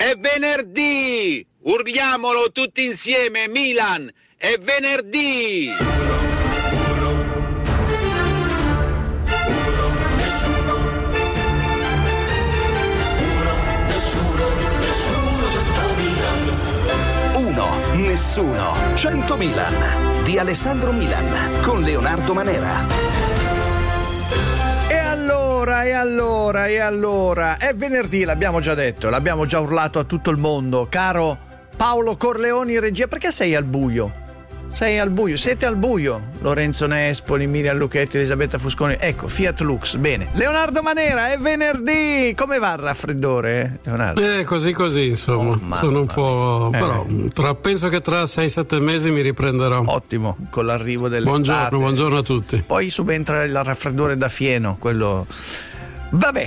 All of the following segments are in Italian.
è venerdì! Urliamolo tutti insieme, Milan, è venerdì! Nessuno 100 Milan di Alessandro Milan con Leonardo Manera. E allora è venerdì, l'abbiamo già detto, l'abbiamo già urlato a tutto il mondo. Caro Paolo Corleoni, regia, perché sei al buio? Sei al buio, siete al buio. Lorenzo Nespoli, Miriam Lucchetti, Elisabetta Fusconi. Ecco, Fiat Lux, bene. Leonardo Manera, è venerdì. Come va il raffreddore, Leonardo? Così, insomma. Sono un po'. Però penso che tra 6-7 mesi mi riprenderò. Ottimo, con l'arrivo dell'estate. Buongiorno a tutti. Poi subentra il raffreddore da fieno, quello. Vabbè.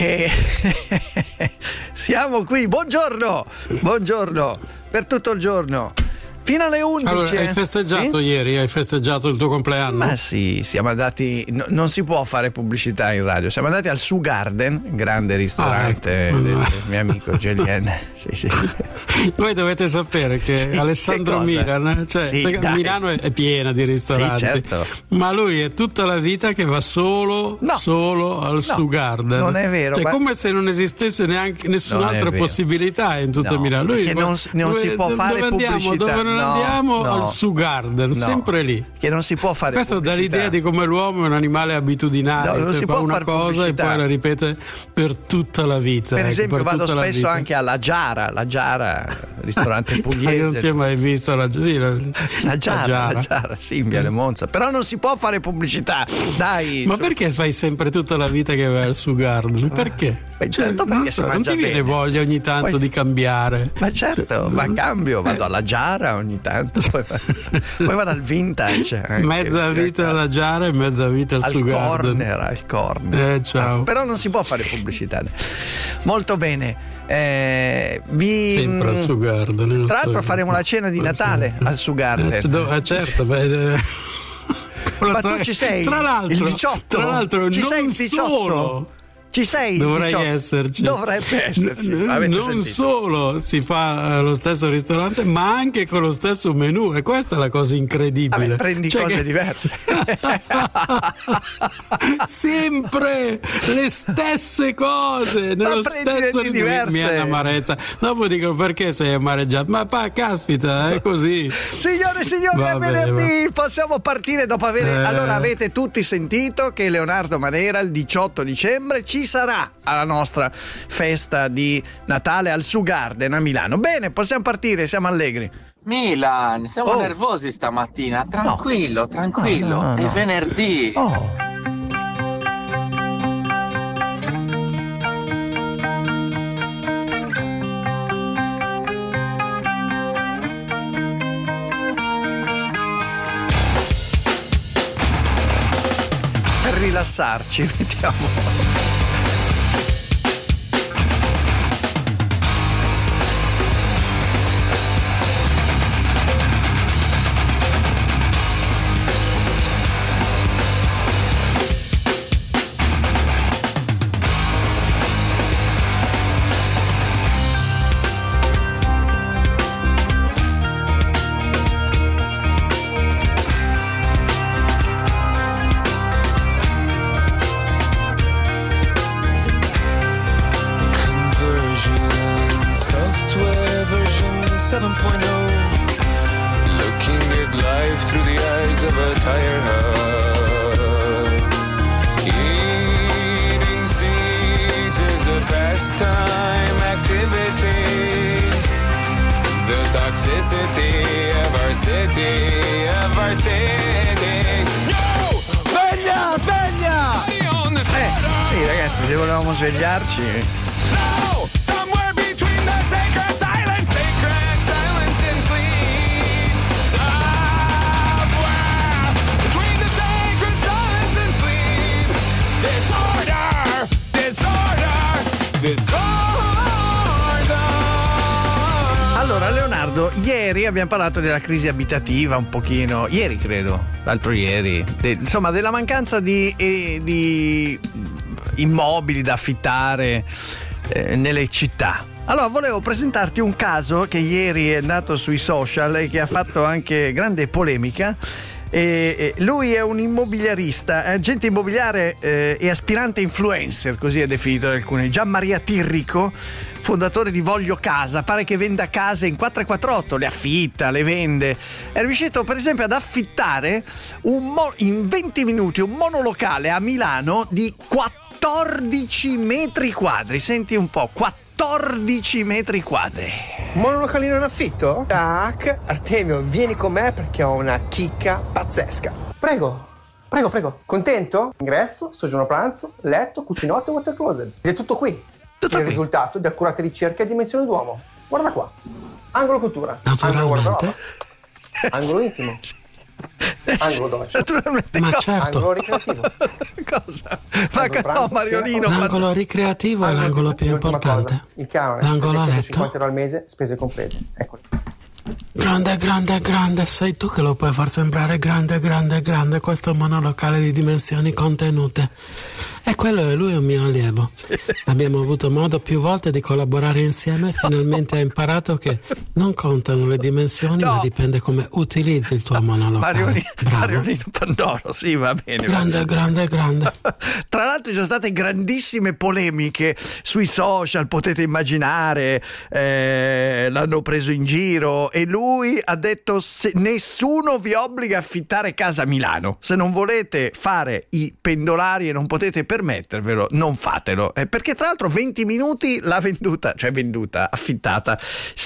Siamo qui, buongiorno per tutto il giorno. Fino alle 11. Allora, hai festeggiato ieri? Hai festeggiato il tuo compleanno? Ma sì, siamo andati. Non si può fare pubblicità in radio. Siamo andati al Su Garden, grande ristorante del mio amico Gelien. Sì. Voi dovete sapere che Alessandro Milan, Milano è piena di ristoranti. Sì, certo. Ma lui è tutta la vita che va solo al Su Garden. Non è vero. Come se non esistesse neanche nessun'altra possibilità in tutta Milano. Lui non si può fare pubblicità. Andiamo al Su Garden, sempre lì. Che non si può fare Questo pubblicità. dà l'idea di come l'uomo è un animale abitudinario, non si fa può una fare cosa pubblicità. e poi la ripete per tutta la vita. Per esempio vado spesso anche alla Giara, ristorante pugliese. Non ti hai mai visto la Giara, sì, in Viale Monza. Però non si può fare pubblicità, dai. Ma perché fai sempre tutta la vita che vai al Su Garden? Perché? Certo, perché non ti viene voglia ogni tanto di cambiare? Ma certo, cambio, vado alla Giara ogni tanto, poi vado al Vintage. Mezza vita alla Giara e mezza vita al Su Garden. Al corner. Ciao. Però non si può fare pubblicità. Molto bene. Sempre al Su Garden. Tra l'altro faremo la cena di Natale al Su Garden. Certo, ma tu ci sei? Tra l'altro, il 18? Tra l'altro, ci non sei il 18? Solo. Ci sei? Dovrebbe esserci. Non solo si fa lo stesso ristorante, ma anche con lo stesso menù, e questa è la cosa incredibile. Vabbè, prendi cose diverse. Sempre le stesse cose, nello stesso diverse. Mi è un'amarezza. Dopo dicono: perché sei amareggiato? Ma caspita, è così. Signore e signori, è venerdì, possiamo partire dopo avere. Allora, avete tutti sentito che Leonardo Manera il 18 dicembre ci sarà alla nostra festa di Natale al Su Garden a Milano. Bene, possiamo partire, siamo allegri. Milan, siamo nervosi stamattina. Tranquillo. No. È venerdì. Per rilassarci, mettiamo. Sì, ragazzi, se volevamo svegliarci. Allora, Leonardo, ieri abbiamo parlato della crisi abitativa un pochino, ieri credo, l'altro ieri, insomma della mancanza di immobili da affittare nelle città. Allora, volevo presentarti un caso che ieri è andato sui social e che ha fatto anche grande polemica. Lui è un immobiliarista, agente immobiliare e aspirante influencer, così è definito da alcuni. Gianmaria Tirrico, fondatore di Voglio Casa, pare che venda case in 448, le affitta, le vende. È riuscito per esempio ad affittare in 20 minuti un monolocale a Milano di 14 metri quadri. Senti un po', 14 metri quadri. Monolocalino in affitto? Tac, Artemio, vieni con me perché ho una chicca pazzesca. Prego. Contento? Ingresso, soggiorno pranzo, letto, cucinotto e water closet. Ed è tutto qui. Il risultato di accurate ricerche a dimensione d'uomo. Guarda qua. Angolo cottura. Angolo guardaroba. Angolo intimo. Angolo doccia. Naturalmente. Ma certo. Angolo ricreativo. Cosa? Ma no, Mariolino. L'angolo ricreativo è l'angolo più importante. Cosa, il canone. L'angolo a letto. 150 euro al mese, spese comprese. Eccoli. Grande, sei tu che lo puoi far sembrare grande. Questo è un monolocale di dimensioni contenute. E quello è lui, un mio allievo. Sì. Abbiamo avuto modo più volte di collaborare insieme e finalmente ha imparato che non contano le dimensioni, ma dipende come utilizzi il tuo monolocale. Mariolino Pandoro, sì, va bene. Grande. Tra l'altro ci sono state grandissime polemiche sui social, potete immaginare, l'hanno preso in giro e lui ha detto: nessuno vi obbliga a affittare casa a Milano, se non volete fare i pendolari e non potete permettervelo, non fatelo, perché tra l'altro 20 minuti l'ha affittata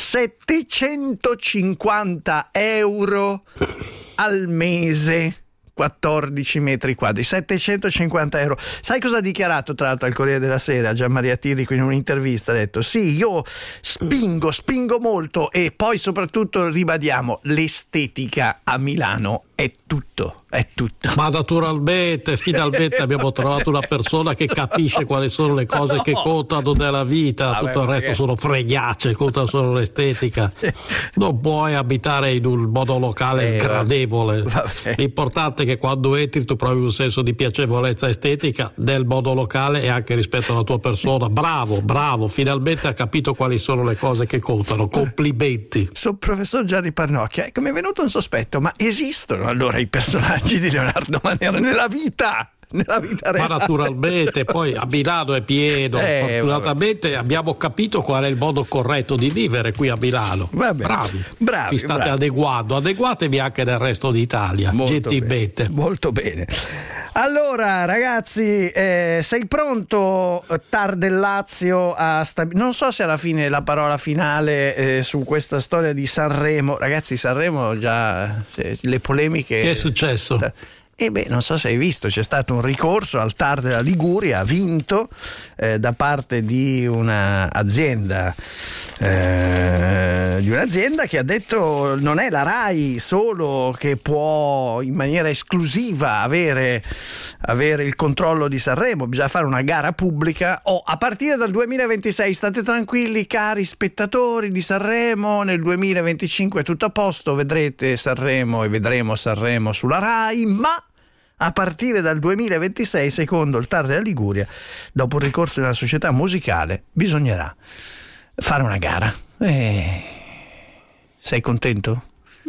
750 euro al mese. 14 metri quadri, 750 euro. Sai cosa ha dichiarato tra l'altro al Corriere della Sera Gianmaria Tirrico in un'intervista? Ha detto: sì, io spingo molto e poi soprattutto ribadiamo, l'estetica a Milano è tutto. Ma naturalmente, finalmente abbiamo trovato una persona che capisce quali sono le cose che contano nella vita. Tutto il resto sono fregnacce, conta solo l'estetica. Non puoi abitare in un monolocale sgradevole. L'importante è che quando entri tu provi un senso di piacevolezza estetica del monolocale e anche rispetto alla tua persona. Bravo, finalmente ha capito quali sono le cose che contano. Complimenti. Sono professor Gianni Parnocchia. Mi è venuto un sospetto, ma esistono allora i personaggi di Leonardo Manera nella vita reale? Ma naturalmente, poi a Milano è pieno. Fortunatamente abbiamo capito qual è il modo corretto di vivere qui a Milano. Bravi. Vi state adeguando, adeguatevi anche nel resto d'Italia. Gentilmente. Molto bene. Allora ragazzi, sei pronto, Tar del Lazio non so se alla fine la parola finale su questa storia di Sanremo. Ragazzi, Sanremo già le polemiche. Che è successo? Non so se hai visto, c'è stato un ricorso al TAR della Liguria, vinto da parte di un'azienda che ha detto: non è la RAI solo che può in maniera esclusiva avere il controllo di Sanremo, bisogna fare una gara pubblica. A partire dal 2026 state tranquilli cari spettatori di Sanremo, nel 2025 è tutto a posto, vedrete Sanremo e vedremo Sanremo sulla RAI, ma a partire dal 2026, secondo il TAR della Liguria, dopo il ricorso di una società musicale, bisognerà fare una gara. Sei contento?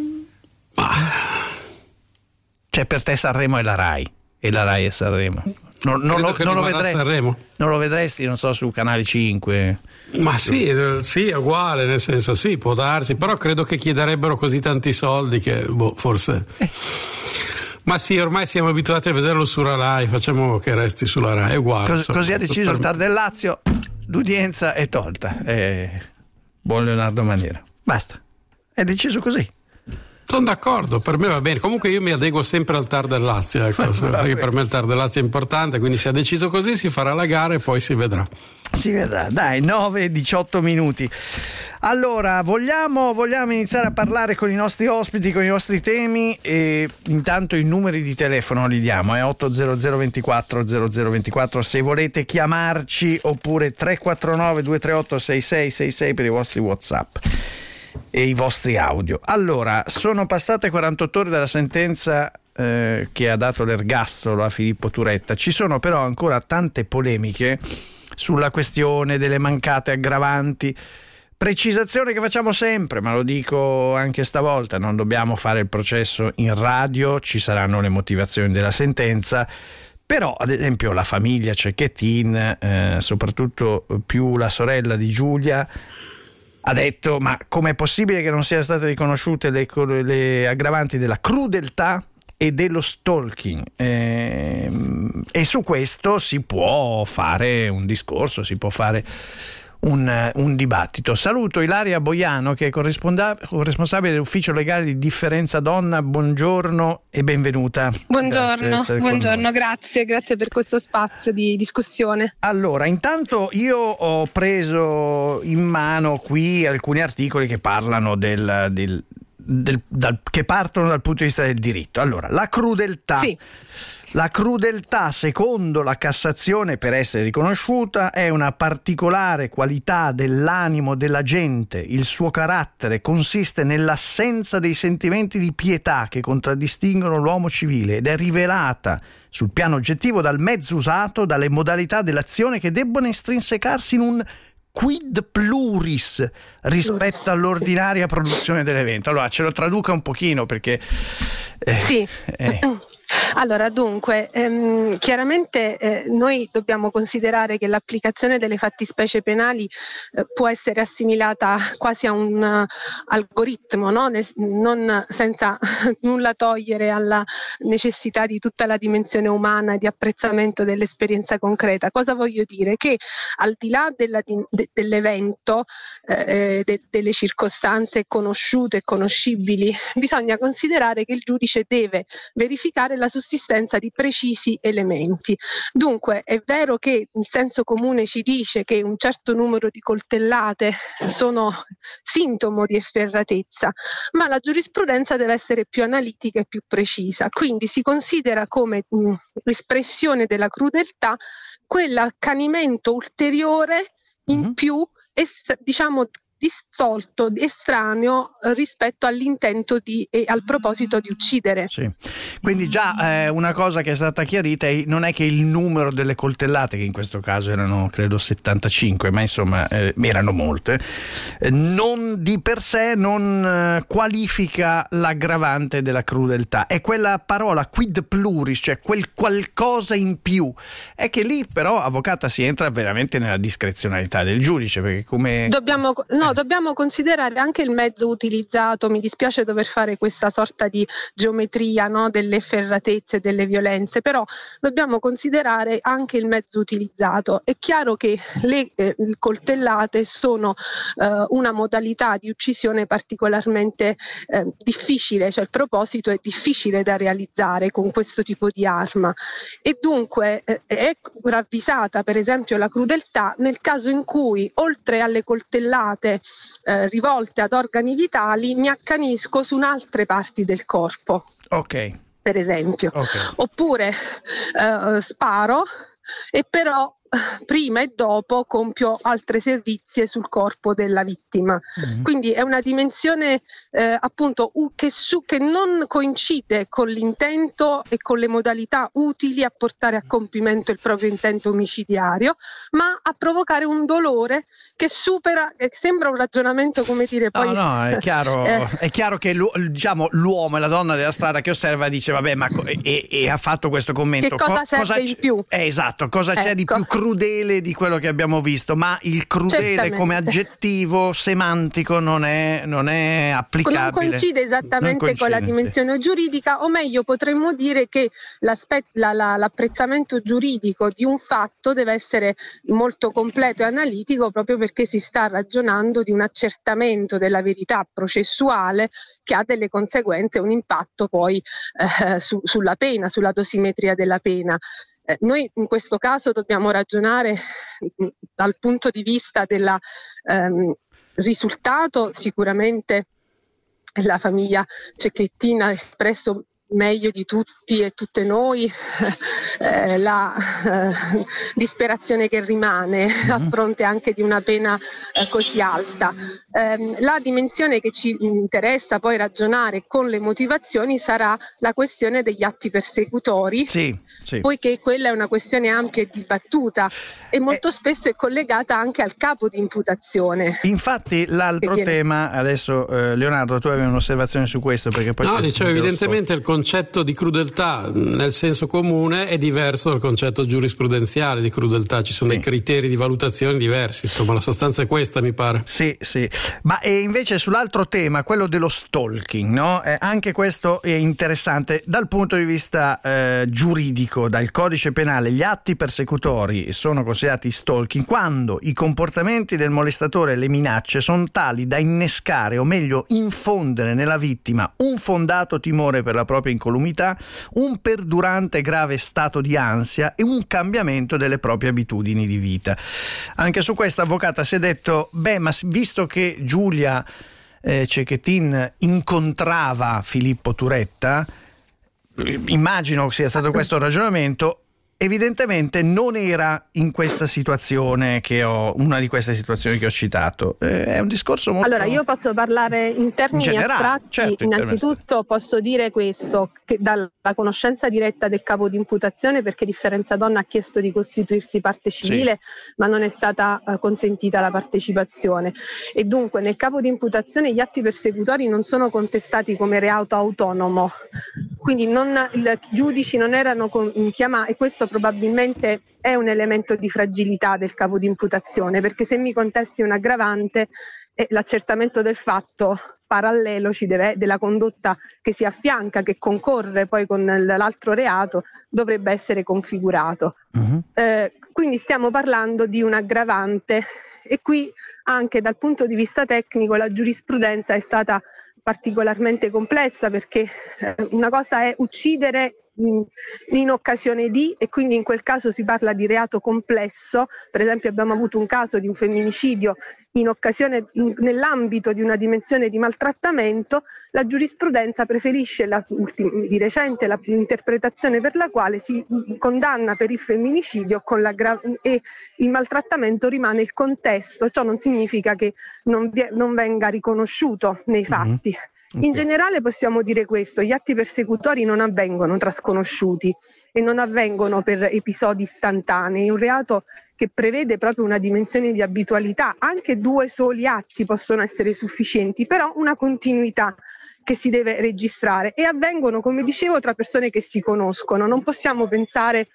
Cioè, per te Sanremo è la RAI e la RAI è Sanremo. Non lo vedresti, non so, su Canale 5? Ma sì, è uguale, nel senso, sì, può darsi, però credo che chiederebbero così tanti soldi che forse. Ma sì, ormai siamo abituati a vederlo sulla RAI, facciamo che resti sulla RAI, è uguale. Così ha deciso il TAR del Lazio, l'udienza è tolta. Buon Leonardo Manera. Basta, è deciso così. Sono d'accordo, per me va bene. Comunque io mi adeguo sempre al TAR del Lazio, perché per me il TAR del Lazio è importante, quindi se ha deciso così si farà la gara e poi si vedrà. Dai, 9-18 minuti. Allora, vogliamo iniziare a parlare con i nostri ospiti, con i nostri temi, e intanto i numeri di telefono li diamo, 800 24 0024 se volete chiamarci, oppure 349 238 6666 per i vostri WhatsApp e i vostri audio. Allora, sono passate 48 ore dalla sentenza che ha dato l'ergastolo a Filippo Turetta. Ci sono però ancora tante polemiche sulla questione delle mancate aggravanti. Precisazione che facciamo sempre, ma lo dico anche stavolta: non dobbiamo fare il processo in radio, ci saranno le motivazioni della sentenza, però ad esempio la famiglia Cecchettin, soprattutto più la sorella di Giulia, ha detto: ma com'è possibile che non siano state riconosciute le aggravanti della crudeltà e dello stalking? E su questo si può fare un discorso, si può fare un dibattito. Saluto Ilaria Boiano, che è corresponsabile dell'ufficio legale di Differenza Donna. Buongiorno e benvenuta. Buongiorno, grazie per questo spazio di discussione. Allora, intanto io ho preso in mano qui alcuni articoli che parlano che partono dal punto di vista del diritto. Allora, la crudeltà. Sì. La crudeltà, secondo la Cassazione, per essere riconosciuta, è una particolare qualità dell'animo della gente. Il suo carattere consiste nell'assenza dei sentimenti di pietà che contraddistinguono l'uomo civile ed è rivelata sul piano oggettivo dal mezzo usato, dalle modalità dell'azione che debbono estrinsecarsi in un quid pluris rispetto all'ordinaria produzione dell'evento. Allora, ce lo traduca un pochino, perché sì. Allora, dunque, chiaramente noi dobbiamo considerare che l'applicazione delle fattispecie penali può essere assimilata quasi a un algoritmo, no? Non senza nulla togliere alla necessità di tutta la dimensione umana e di apprezzamento dell'esperienza concreta. Cosa voglio dire? Che al di là dell'evento, delle circostanze conosciute e conoscibili, bisogna considerare che il giudice deve verificare la sussistenza di precisi elementi. Dunque è vero che il senso comune ci dice che un certo numero di coltellate sono sintomo di efferatezza, ma la giurisprudenza deve essere più analitica e più precisa. Quindi si considera come espressione della crudeltà quell'accanimento ulteriore in più, diciamo, distolto, estraneo rispetto all'intento e al proposito di uccidere. Sì. Quindi già una cosa che è stata chiarita non è che il numero delle coltellate, che in questo caso erano credo 75, ma insomma erano molte, non di per sé non qualifica l'aggravante della crudeltà. È quella parola quid pluris, cioè quel qualcosa in più. È che lì però, avvocata, si entra veramente nella discrezionalità del giudice, perché come dobbiamo considerare anche il mezzo utilizzato. Mi dispiace dover fare questa sorta di geometria, no, delle efferatezze e delle violenze, però dobbiamo considerare anche il mezzo utilizzato. È chiaro che le coltellate sono una modalità di uccisione particolarmente difficile, cioè il proposito è difficile da realizzare con questo tipo di arma, e dunque è ravvisata per esempio la crudeltà nel caso in cui, oltre alle coltellate rivolte ad organi vitali, mi accanisco su altre parti del corpo. Ok. Per esempio. Okay. Oppure sparo e però prima e dopo compio altre servizie sul corpo della vittima. Quindi è una dimensione appunto che non coincide con l'intento e con le modalità utili a portare a compimento il proprio intento omicidiario, ma a provocare un dolore che supera, sembra un ragionamento, come dire, poi è chiaro che l'uomo e la donna della strada che osserva dice vabbè, ma e ha fatto questo commento, che cosa serve in più? Esatto, cosa c'è di più crudele di quello che abbiamo visto? Ma il crudele come aggettivo semantico non è applicabile, non coincide esattamente con la dimensione giuridica, o meglio potremmo dire che l'apprezzamento giuridico di un fatto deve essere molto completo e analitico, proprio perché si sta ragionando di un accertamento della verità processuale che ha delle conseguenze, un impatto poi sulla pena, sulla dosimetria della pena. Noi in questo caso dobbiamo ragionare dal punto di vista del risultato. Sicuramente la famiglia Cecchettin ha espresso meglio di tutti e tutte noi la disperazione che rimane a fronte anche di una pena così alta. La dimensione che ci interessa poi ragionare con le motivazioni sarà la questione degli atti persecutori, poiché quella è una questione ampia e dibattuta e molto spesso è collegata anche al capo di imputazione. Infatti l'altro tema, adesso Leonardo, tu avevi un'osservazione su questo? Perché poi dicevo, evidentemente il concetto di crudeltà nel senso comune è diverso dal concetto giurisprudenziale di crudeltà, ci sono dei criteri di valutazione diversi, insomma la sostanza è questa, mi pare. Sì. Ma invece sull'altro tema, quello dello stalking, no? Anche questo è interessante dal punto di vista giuridico. Dal codice penale gli atti persecutori sono considerati stalking quando i comportamenti del molestatore e le minacce sono tali da innescare, o meglio infondere nella vittima un fondato timore per la propria incolumità, un perdurante grave stato di ansia e un cambiamento delle proprie abitudini di vita. Anche su questa avvocata si è detto, ma visto che Giulia Cecchettin incontrava Filippo Turetta, immagino sia stato questo il ragionamento, evidentemente non era in questa situazione una di queste situazioni che ho citato. È un discorso molto... Allora, io posso parlare in termini astratti. Certo, innanzitutto posso dire questo, che dalla conoscenza diretta del capo di imputazione, perché Differenza Donna ha chiesto di costituirsi parte civile, ma non è stata consentita la partecipazione. E dunque nel capo di imputazione gli atti persecutori non sono contestati come reato autonomo, quindi i giudici non erano chiamati, e questo probabilmente è un elemento di fragilità del capo di imputazione, perché se mi contesti un aggravante, l'accertamento del fatto parallelo della condotta che si affianca, che concorre poi con l'altro reato, dovrebbe essere configurato. Quindi stiamo parlando di un aggravante, e qui anche dal punto di vista tecnico la giurisprudenza è stata particolarmente complessa, perché una cosa è uccidere in occasione di, e quindi in quel caso si parla di reato complesso. Per esempio abbiamo avuto un caso di un femminicidio nell'ambito di una dimensione di maltrattamento. La giurisprudenza preferisce di recente l'interpretazione per la quale si condanna per il femminicidio e il maltrattamento rimane il contesto. Ciò non significa che non venga riconosciuto nei fatti. In generale possiamo dire questo: gli atti persecutori non avvengono tra sconosciuti e non avvengono per episodi istantanei. È un reato che prevede proprio una dimensione di abitualità. Anche 2 soli atti possono essere sufficienti, però una continuità che si deve registrare, e avvengono, come dicevo, tra persone che si conoscono. Non possiamo pensare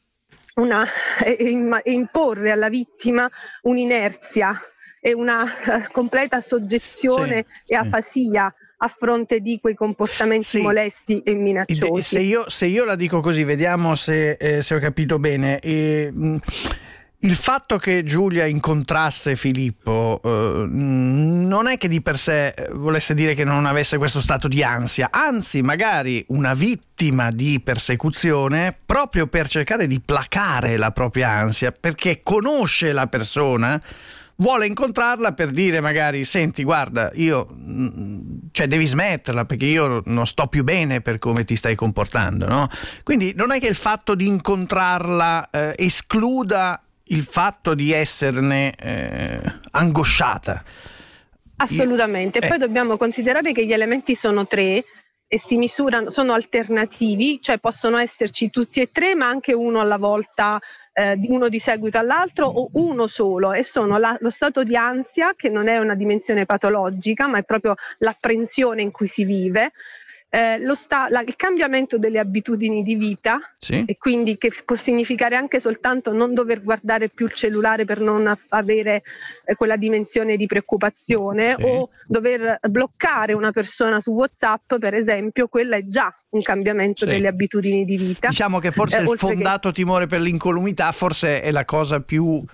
e imporre alla vittima un'inerzia e una completa soggezione e afasia a fronte di quei comportamenti molesti e minacciosi. Se io la dico così, vediamo se ho capito bene. Il fatto che Giulia incontrasse Filippo non è che di per sé volesse dire che non avesse questo stato di ansia, anzi magari una vittima di persecuzione, proprio per cercare di placare la propria ansia, perché conosce la persona, vuole incontrarla per dire magari: senti, guarda, devi smetterla perché io non sto più bene per come ti stai comportando, no? Quindi non è che il fatto di incontrarla escluda il fatto di esserne angosciata. Assolutamente. Poi dobbiamo considerare che gli elementi sono 3 e si misurano, sono alternativi, cioè possono esserci tutti e 3, ma anche uno alla volta, uno di seguito all'altro, o uno solo, e sono lo stato di ansia, che non è una dimensione patologica ma è proprio l'apprensione in cui si vive, il cambiamento delle abitudini di vita, e quindi che può significare anche soltanto non dover guardare più il cellulare per non avere quella dimensione di preoccupazione, o dover bloccare una persona su WhatsApp, per esempio. Quella è già un cambiamento delle abitudini di vita. Diciamo che forse il fondato timore per l'incolumità forse è la cosa più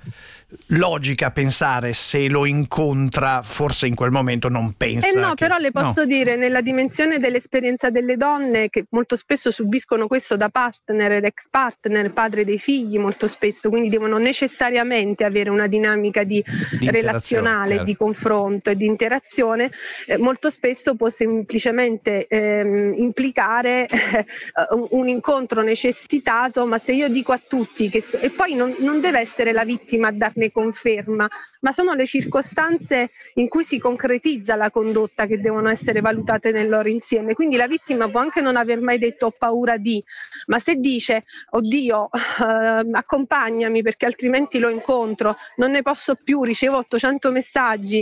logica pensare, se lo incontra forse in quel momento non pensa però le posso dire, nella dimensione dell'esperienza delle donne, che molto spesso subiscono questo da partner ed ex partner, padre dei figli molto spesso, quindi devono necessariamente avere una dinamica di relazionale, di confronto e di interazione, molto spesso può semplicemente implicare un incontro necessitato. Ma se io dico a tutti e poi non deve essere la vittima a darne conferma, ma sono le circostanze in cui si concretizza la condotta che devono essere valutate nel loro insieme. Quindi la vittima può anche non aver mai detto ho paura di, ma se dice oddio accompagnami perché altrimenti lo incontro, non ne posso più, ricevo 800 messaggi,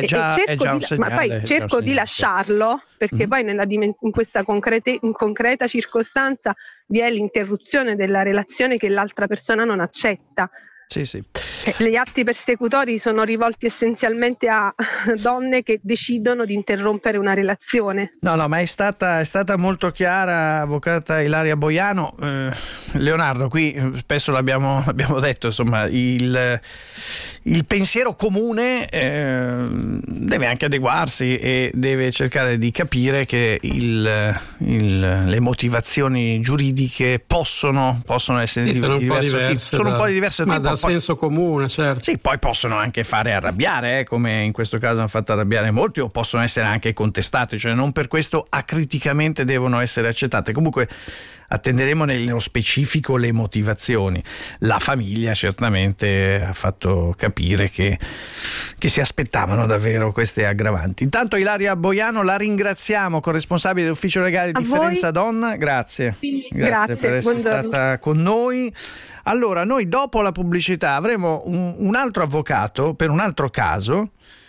cerco di lasciarlo, perché poi in questa concreta circostanza vi è l'interruzione della relazione che l'altra persona non accetta. Sì. Gli atti persecutori sono rivolti essenzialmente a donne che decidono di interrompere una relazione. No, ma è stata molto chiara, avvocata Ilaria Boiano. Leonardo, qui spesso l'abbiamo detto, insomma, il pensiero comune deve anche adeguarsi e deve cercare di capire che le motivazioni giuridiche possono essere diverse. Sono un po' diverse, ma dal senso comune, certo. Sì, poi possono anche fare arrabbiare, come in questo caso hanno fatto arrabbiare molti, o possono essere anche contestate, cioè non per questo acriticamente devono essere accettate. Comunque attenderemo nello specifico le motivazioni. La famiglia certamente ha fatto capire che si aspettavano davvero queste aggravanti. Intanto Ilaria Boiano la ringraziamo, corresponsabile dell'ufficio legale di Differenza Donna. Grazie per essere stata con noi. Allora, noi dopo la pubblicità avremo un altro avvocato per un altro caso.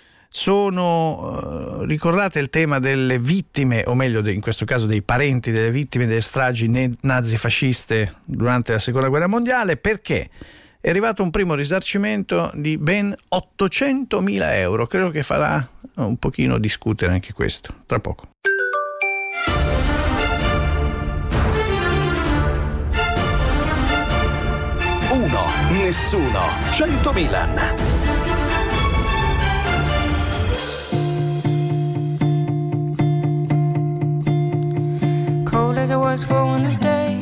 Ricordate il tema delle vittime, o meglio in questo caso dei parenti delle vittime delle stragi nazifasciste durante la Seconda Guerra Mondiale, perché è arrivato un primo risarcimento di ben 800.000 euro. Credo che farà un pochino discutere anche questo, tra poco. Uno, nessuno, 100 Milan. Cold as it was for Wednesday,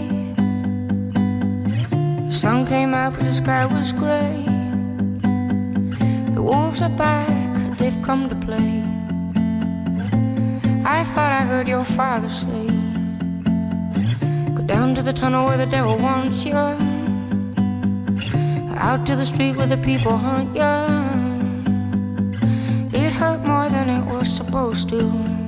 the sun came out but the sky was grey. The wolves are back, they've come to play. I thought I heard your father say, go down to the tunnel where the devil wants you, out to the street where the people hunt ya. It hurt more than it was supposed to.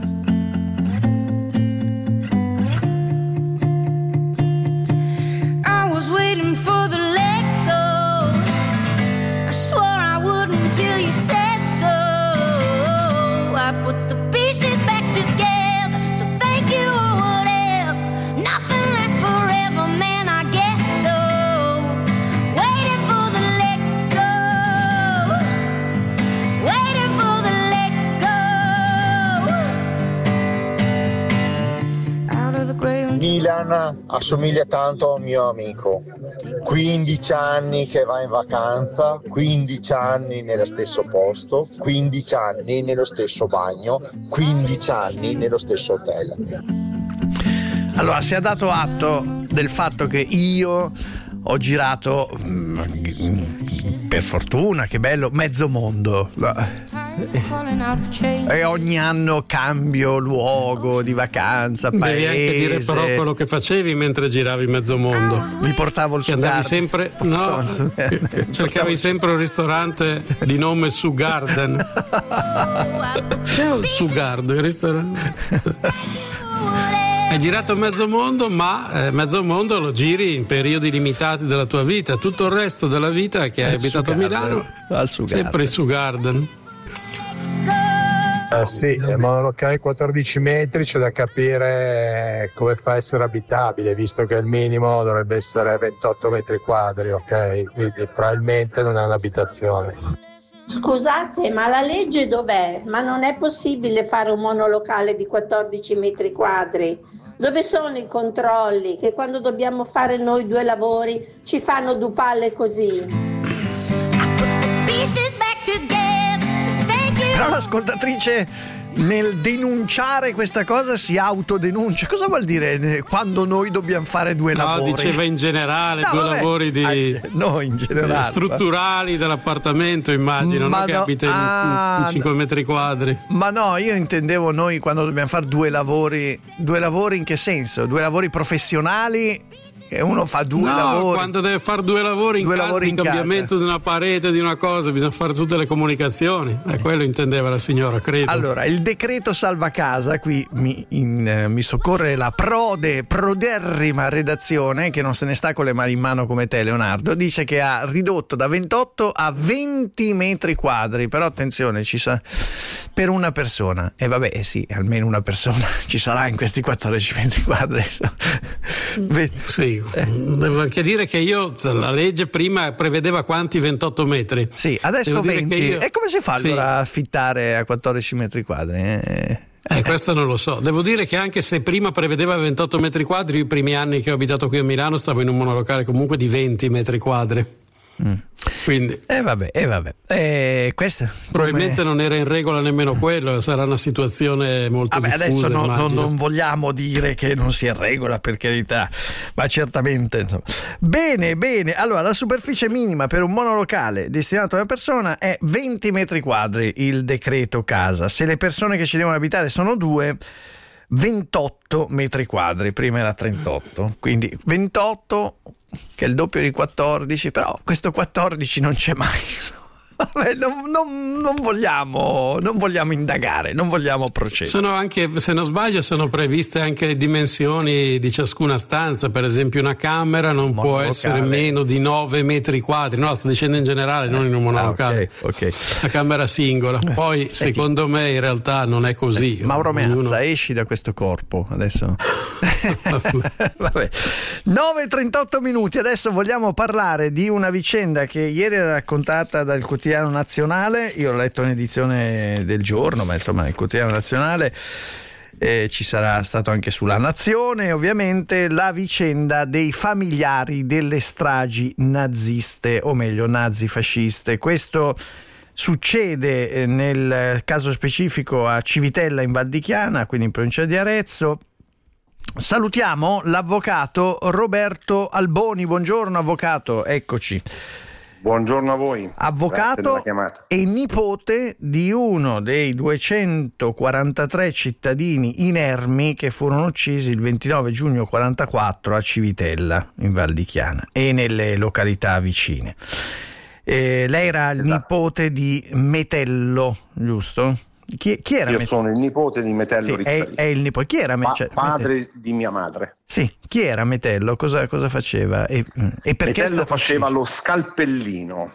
I was waiting for the let go. I swore I wouldn't until you said so. I put the pieces back together, so thank you or whatever. Nothing lasts forever, man, I guess so. Waiting for the let go, waiting for the let go. Out of the grave. Milan assomiglia tanto a un mio amico, 15 anni che va in vacanza, 15 anni nello stesso posto, 15 anni nello stesso bagno, 15 anni nello stesso hotel. Allora, si è dato atto del fatto che io ho girato, per fortuna, che bello, mezzo mondo. E ogni anno cambio luogo di vacanza, paese. Devi anche dire però quello che facevi mentre giravi mezzo mondo. Mi portavo il Sugarden. Sempre, no, cercavi sempre un ristorante di nome Sugarden. Che è il Sugarden, il ristorante? Hai girato mezzo mondo, ma mezzo mondo lo giri in periodi limitati della tua vita. Tutto il resto della vita che hai abitato a Milano, sempre il Sugarden. Sì, monolocale 14 metri, c'è da capire come fa a essere abitabile, visto che il minimo dovrebbe essere 28 metri quadri, ok? Quindi probabilmente non è un'abitazione. Scusate, ma la legge dov'è? Ma non è possibile fare un monolocale di 14 metri quadri? Dove sono i controlli? Che quando dobbiamo fare noi due lavori ci fanno due palle così? pieces back together. So thank you. Però l'ascoltatrice nel denunciare questa cosa si autodenuncia. Cosa vuol dire quando noi dobbiamo fare due lavori? Diceva in generale, No, due vabbè. lavori No, in generale. strutturali dell'appartamento, immagino, Ma non che no, abita in 5 metri quadri. Ma no, io intendevo noi quando dobbiamo fare due lavori in che senso? Due lavori professionali e uno fa due lavori. Quando deve fare due lavori in casa, il cambiamento di una parete, di una cosa, bisogna fare tutte le comunicazioni. Quello intendeva la signora, credo. Allora, il decreto salva casa, qui mi soccorre la proderrima redazione, che non se ne sta con le mani in mano come te, Leonardo, dice che ha ridotto da 28 a 20 metri quadri, però attenzione, ci sarà per una persona, e vabbè, sì, almeno una persona ci sarà in questi 14 metri quadri. Sì, devo anche dire che la legge prima prevedeva quanti? 28 metri. Sì, adesso 20. E come si fa allora a affittare a 14 metri quadri? Questo non lo so. Devo dire che anche se prima prevedeva 28 metri quadri, i primi anni che ho abitato qui a Milano stavo in un monolocale comunque di 20 metri quadri. Quindi questo probabilmente non era in regola nemmeno quello, sarà una situazione molto diffusa. Adesso non vogliamo dire che non sia in regola, per carità, ma certamente, insomma. Bene, allora la superficie minima per un monolocale destinato a una persona è 20 metri quadri, il decreto casa. Se le persone che ci devono abitare sono due, 28 metri quadri, prima era 38, quindi 28 che è il doppio di 14, però questo 14 non c'è mai. Vabbè, non vogliamo indagare, non vogliamo procedere. Sono anche, se non sbaglio, sono previste anche le dimensioni di ciascuna stanza. Per esempio una camera non può essere meno di 9 metri quadri. No, sto dicendo in generale, non in un monolocale. Okay. La camera singola. Poi secondo me in realtà non è così. Mauro Meazza, esci da questo corpo adesso. Vabbè. 9:38 minuti. Adesso vogliamo parlare di una vicenda che ieri era raccontata dal Quotidiano Nazionale. Io l'ho letto in edizione del giorno, ma insomma nel Quotidiano Nazionale ci sarà stato anche sulla Nazione, ovviamente, la vicenda dei familiari delle stragi naziste, o meglio nazifasciste. Questo succede nel caso specifico a Civitella in Val di Chiana, quindi in provincia di Arezzo. Salutiamo l'avvocato Roberto Alboni. Buongiorno avvocato, eccoci. Buongiorno a voi. Avvocato e nipote di uno dei 243 cittadini inermi che furono uccisi il 29 giugno 1944 a Civitella in Val di Chiana e nelle località vicine. Lei era il nipote di Metello, giusto? Chi era Io sono il nipote di Metello Rizzarino. È il nipote. Chi era padre di mia madre. Sì, chi era Metello? Cosa faceva? E perché Metello faceva lo scalpellino.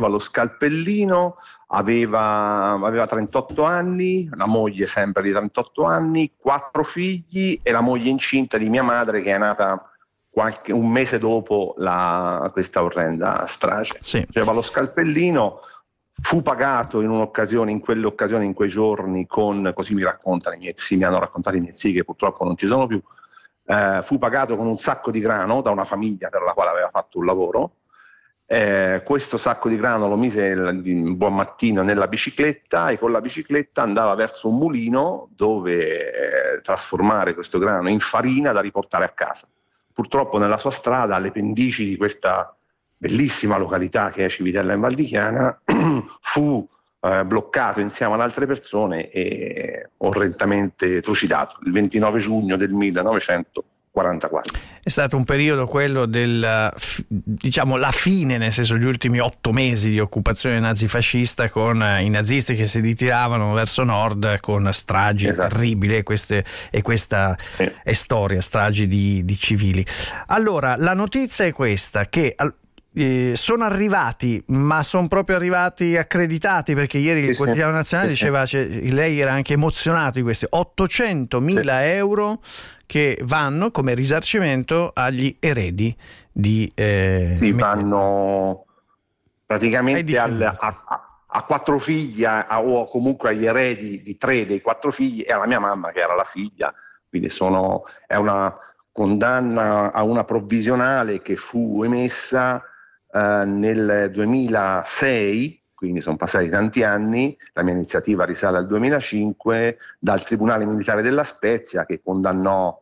Aveva 38 anni, la moglie sempre di 38 anni, 4 figli e la moglie incinta di mia madre, che è nata un mese dopo questa orrenda strage. Sì. Faceva lo scalpellino. Fu pagato in quell'occasione, in quei giorni, così mi hanno raccontato i miei zii, che purtroppo non ci sono più, fu pagato con un sacco di grano da una famiglia per la quale aveva fatto un lavoro. Questo sacco di grano lo mise un buon mattino nella bicicletta e con la bicicletta andava verso un mulino dove trasformare questo grano in farina da riportare a casa. Purtroppo nella sua strada, alle pendici di questa bellissima località che è Civitella in Val di Chiana, fu bloccato insieme ad altre persone e orrendamente trucidato il 29 giugno del 1944. È stato un periodo quello la fine, nel senso gli ultimi 8 mesi di occupazione nazifascista, con i nazisti che si ritiravano verso nord con stragi terribili, e questa è storia, stragi di civili. Allora, la notizia è questa, che sono arrivati, ma sono proprio arrivati accreditati, perché ieri il Quotidiano Nazionale diceva, lei era anche emozionato di questi 800.000 euro che vanno come risarcimento agli eredi di vanno praticamente a 4 figli o comunque agli eredi di 3 dei 4 figli e alla mia mamma, che era la figlia. Quindi è una condanna a una provvisionale che fu emessa nel 2006, quindi sono passati tanti anni, la mia iniziativa risale al 2005, dal Tribunale Militare della Spezia, che condannò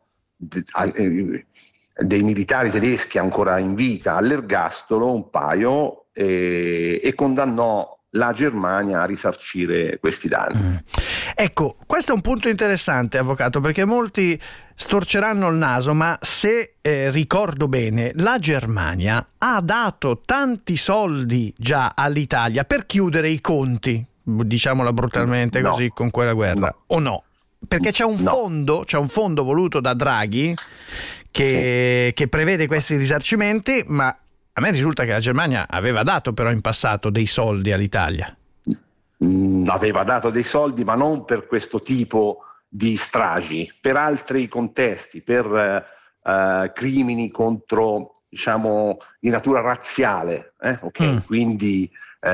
dei militari tedeschi ancora in vita all'ergastolo, un paio, e condannò la Germania a risarcire questi danni. Ecco, questo è un punto interessante, avvocato, perché molti storceranno il naso, ma se ricordo bene, la Germania ha dato tanti soldi già all'Italia per chiudere i conti, diciamola brutalmente così, con quella guerra, o no? Perché c'è un fondo voluto da Draghi che prevede questi risarcimenti, ma a me risulta che la Germania aveva dato però in passato dei soldi all'Italia. Aveva dato dei soldi, ma non per questo tipo di stragi, per altri contesti, per crimini contro, diciamo, di natura razziale, quindi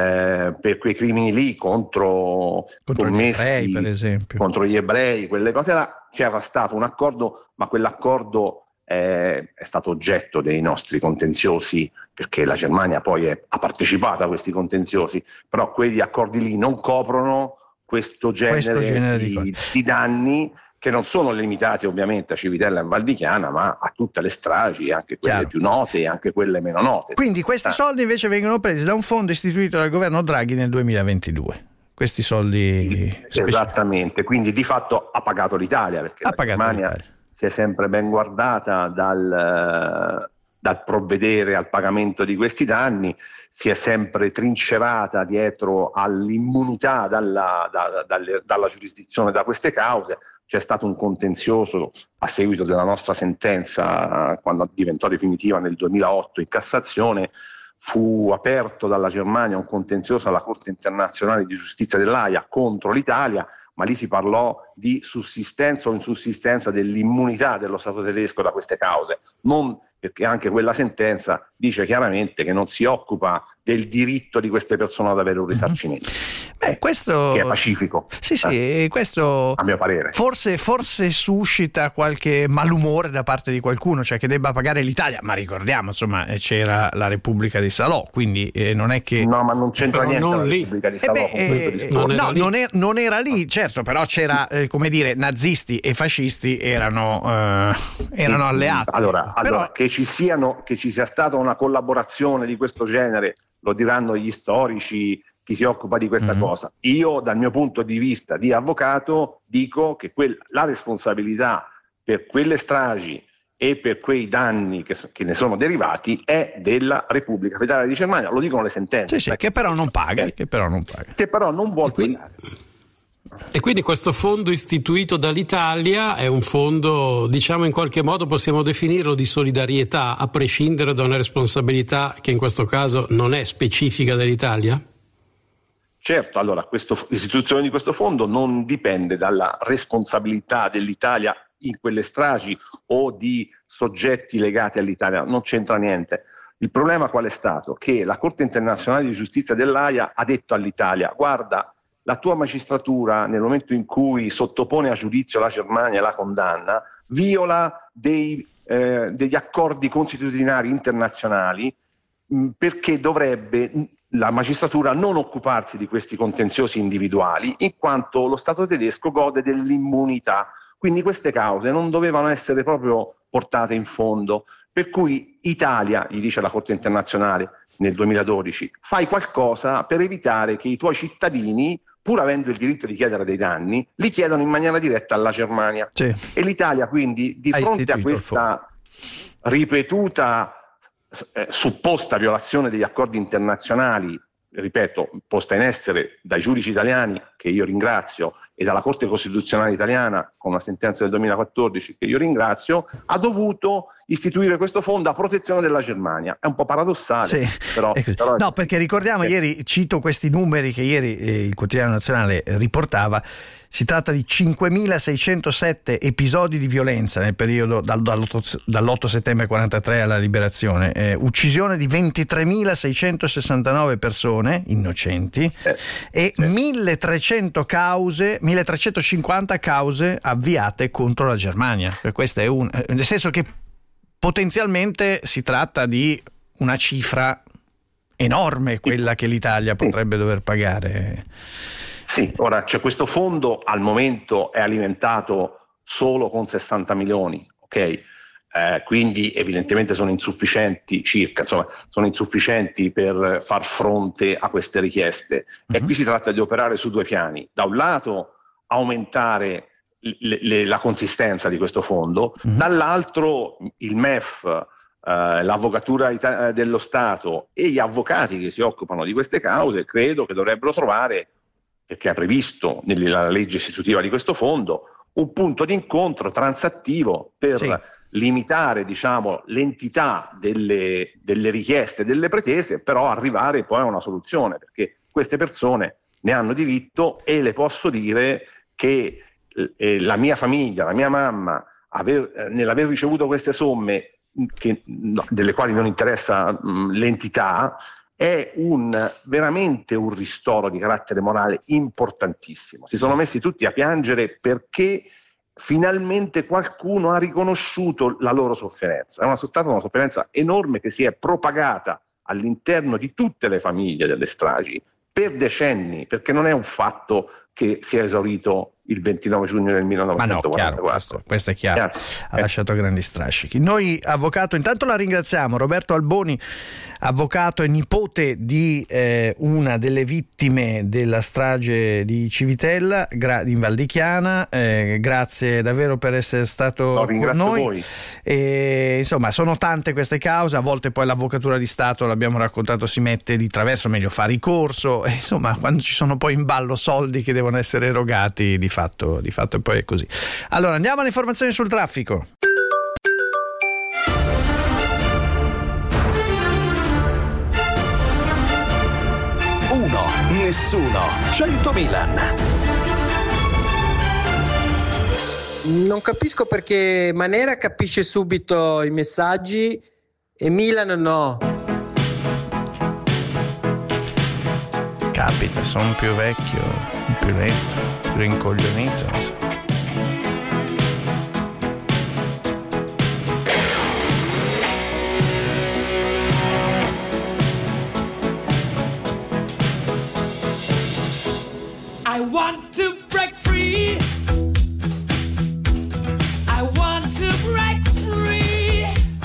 per quei crimini lì contro gli ebrei, per esempio, contro gli ebrei, quelle cose là, c'era stato un accordo, ma quell'accordo è stato oggetto dei nostri contenziosi, perché la Germania poi ha partecipato a questi contenziosi, però quegli accordi lì non coprono questo genere di danni, che non sono limitati ovviamente a Civitella e Val di Chiana, ma a tutte le stragi, anche quelle più note e anche quelle meno note. Quindi questi soldi invece vengono presi da un fondo istituito dal governo Draghi nel 2022. Questi soldi esattamente, quindi di fatto ha pagato l'Italia, perché la Germania si è sempre ben guardata dal provvedere al pagamento di questi danni, si è sempre trincerata dietro all'immunità dalla giurisdizione da queste cause. C'è stato un contenzioso a seguito della nostra sentenza, quando diventò definitiva nel 2008 in Cassazione, fu aperto dalla Germania un contenzioso alla Corte Internazionale di Giustizia dell'Aia contro l'Italia, ma lì si parlò di sussistenza o insussistenza dell'immunità dello Stato tedesco da queste cause, non perché anche quella sentenza dice chiaramente che non si occupa del diritto di queste persone ad avere un risarcimento. Questo che è pacifico. Sì, questo a mio parere. Forse suscita qualche malumore da parte di qualcuno, cioè che debba pagare l'Italia, ma ricordiamo, insomma, c'era la Repubblica di Salò, quindi non è che... No, ma non c'entra niente la Repubblica di Salò con questo discorso. Non era lì, certo, però c'era, come dire, nazisti e fascisti erano alleati. Allora, che ci sia stata una collaborazione di questo genere, lo diranno gli storici, chi si occupa di questa cosa. Io, dal mio punto di vista di avvocato, dico che la responsabilità per quelle stragi e per quei danni che ne sono derivati è della Repubblica Federale di Germania, lo dicono le sentenze. Sì, che però non paga, che però non vuole pagare. E quindi questo fondo istituito dall'Italia è un fondo, diciamo, in qualche modo possiamo definirlo di solidarietà, a prescindere da una responsabilità che in questo caso non è specifica dell'Italia? Certo, allora l'istituzione di questo fondo non dipende dalla responsabilità dell'Italia in quelle stragi o di soggetti legati all'Italia, non c'entra niente. Il problema qual è stato? Che la Corte Internazionale di Giustizia dell'Aia ha detto all'Italia: guarda, la tua magistratura, nel momento in cui sottopone a giudizio la Germania e la condanna, viola degli accordi consuetudinari internazionali, perché dovrebbe la magistratura non occuparsi di questi contenziosi individuali, in quanto lo Stato tedesco gode dell'immunità. Quindi queste cause non dovevano essere proprio portate in fondo. Per cui Italia, gli dice la Corte Internazionale nel 2012, fai qualcosa per evitare che i tuoi cittadini, pur avendo il diritto di chiedere dei danni, li chiedano in maniera diretta alla Germania. Sì. E l'Italia quindi, di fronte a questa ripetuta supposta violazione degli accordi internazionali, ripeto, posta in essere dai giudici italiani, che io ringrazio, e dalla Corte Costituzionale italiana con una sentenza del 2014 che io ringrazio, ha dovuto istituire questo fondo a protezione della Germania. È un po' paradossale, sì, però no, perché ricordiamo, ieri cito questi numeri che ieri il Quotidiano Nazionale riportava. Si tratta di 5.607 episodi di violenza nel periodo dall'8 settembre 43 alla liberazione, uccisione di 23.669 persone innocenti e 1.350 cause avviate contro la Germania. Questo è nel senso che potenzialmente si tratta di una cifra enorme quella che l'Italia potrebbe dover pagare. Sì, ora c'è questo fondo, al momento è alimentato solo con 60 milioni, ok? Quindi evidentemente sono insufficienti sono insufficienti per far fronte a queste richieste. E qui si tratta di operare su due piani: da un lato aumentare la consistenza di questo fondo, dall'altro il MEF, l'Avvocatura dello Stato e gli avvocati che si occupano di queste cause credo che dovrebbero trovare, perché è previsto nella legge istitutiva di questo fondo, un punto di incontro transattivo per limitare, diciamo, l'entità delle richieste, delle pretese, però arrivare poi a una soluzione, perché queste persone ne hanno diritto, e le posso dire che la mia famiglia, la mia mamma, nell'aver ricevuto queste somme delle quali non interessa l'entità, è veramente un ristoro di carattere morale importantissimo. Si sono messi tutti a piangere perché finalmente qualcuno ha riconosciuto la loro sofferenza. È stata una sofferenza enorme che si è propagata all'interno di tutte le famiglie delle stragi per decenni, perché non è un fatto che si è esaurito il 29 giugno del 1944. Ma no, chiaro, questo è chiaro. Ha lasciato grandi strascichi. Noi, avvocato, intanto la ringraziamo, Roberto Alboni, avvocato e nipote di una delle vittime della strage di Civitella in Val di Chiana. Grazie davvero per essere stato con noi. Voi. Insomma, sono tante queste cause, a volte poi l'Avvocatura di Stato, l'abbiamo raccontato, si mette di traverso, meglio fa ricorso, insomma, quando ci sono poi in ballo soldi che devono essere erogati, di fatto poi è così. Allora, andiamo alle informazioni sul traffico. Nessuno. 100 Milan. Non capisco perché Manera capisce subito i messaggi e Milan no. Capita, sono più vecchio, più lento, più rincoglionito, non so. I want to break free. I want to break free.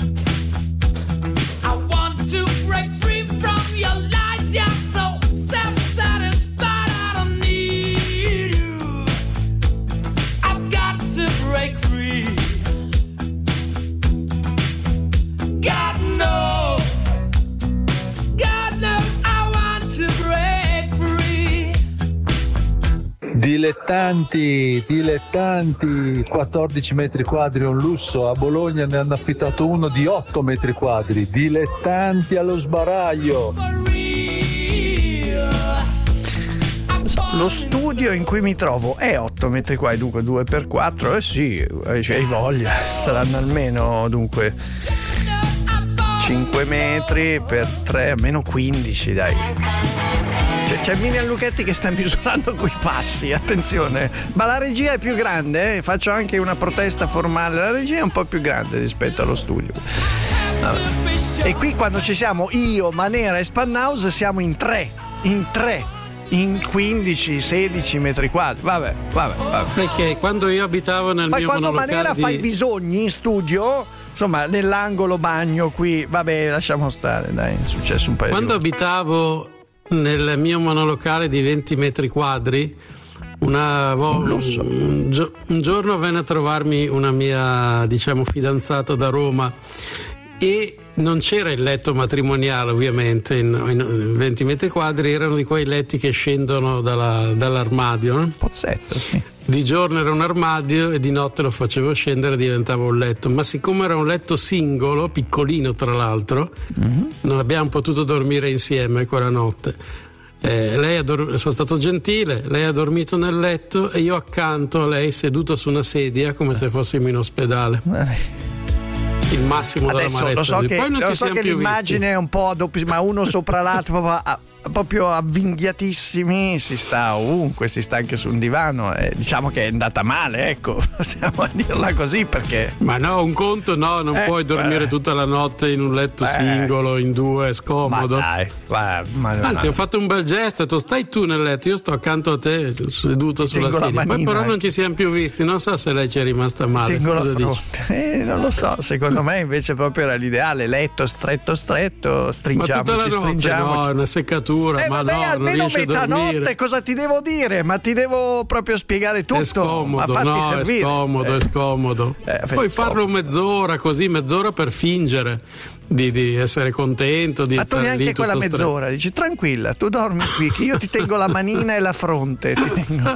I want to break free from your lies. You're so self-satisfied. I don't need you. I've got to break free. God knows. God knows I want to break free. Dilettanti, 14 metri quadri è un lusso, a Bologna ne hanno affittato uno di 8 metri quadri, dilettanti allo sbaraglio. Lo studio in cui mi trovo è 8 metri quadri, dunque 2x4, sì, hai voglia, saranno almeno dunque 5 metri per 3, almeno 15, dai. C'è Miriam Lucchetti che sta misurando coi passi, attenzione, ma la regia è più grande, faccio anche una protesta formale, la regia è un po' più grande rispetto allo studio. Vabbè. E qui quando ci siamo io, Manera e Spannaus siamo in 3, in 15-16 metri quadri, vabbè. Sai che quando io abitavo nel mio quando monolocale Manera fa i bisogni in studio, insomma nell'angolo bagno qui, vabbè, lasciamo stare, dai, è successo un paio quando di volte. Abitavo nel mio monolocale di 20 metri quadri, un giorno venne a trovarmi una mia, diciamo, fidanzata da Roma e non c'era il letto matrimoniale, ovviamente, in 20 metri quadri, erano di quei letti che scendono dall'armadio, no? Pozzetto, sì. Di giorno era un armadio e di notte lo facevo scendere e diventava un letto, ma siccome era un letto singolo, piccolino tra l'altro, non abbiamo potuto dormire insieme quella notte. Sono stato gentile, lei ha dormito nel letto e io accanto a lei seduto su una sedia come se fossimo in ospedale. Il massimo della adesso amarezza. lo so che Poi non ci siamo più l'immagine visti. è un po' doppia, ma uno sopra l'altro, proprio avvinghiatissimi, si sta ovunque, si sta anche su un divano. Diciamo che è andata male, ecco, possiamo dirla così, perché. Ma no, un conto no, non puoi dormire tutta la notte in un letto singolo, in due, è scomodo. Ma dai, Anzi, ho fatto un bel gesto, tu stai tu nel letto, io sto accanto a te, seduto sulla sedia. Poi però non ci siamo più visti, non so se lei ci è rimasta male. Cosa dici? Non lo so, secondo me invece proprio era l'ideale, letto stretto, stringiamoci, stringiamoci. No, una seccatura, ma vabbè, no, almeno metanotte, cosa ti devo dire? Ma ti devo proprio spiegare tutto. È scomodo, servire. È scomodo. Puoi farlo mezz'ora così, mezz'ora per fingere di essere contento, di ma tu stare neanche lì quella mezz'ora, dici tranquilla, tu dormi qui che io ti tengo la manina e la fronte, ti tengo.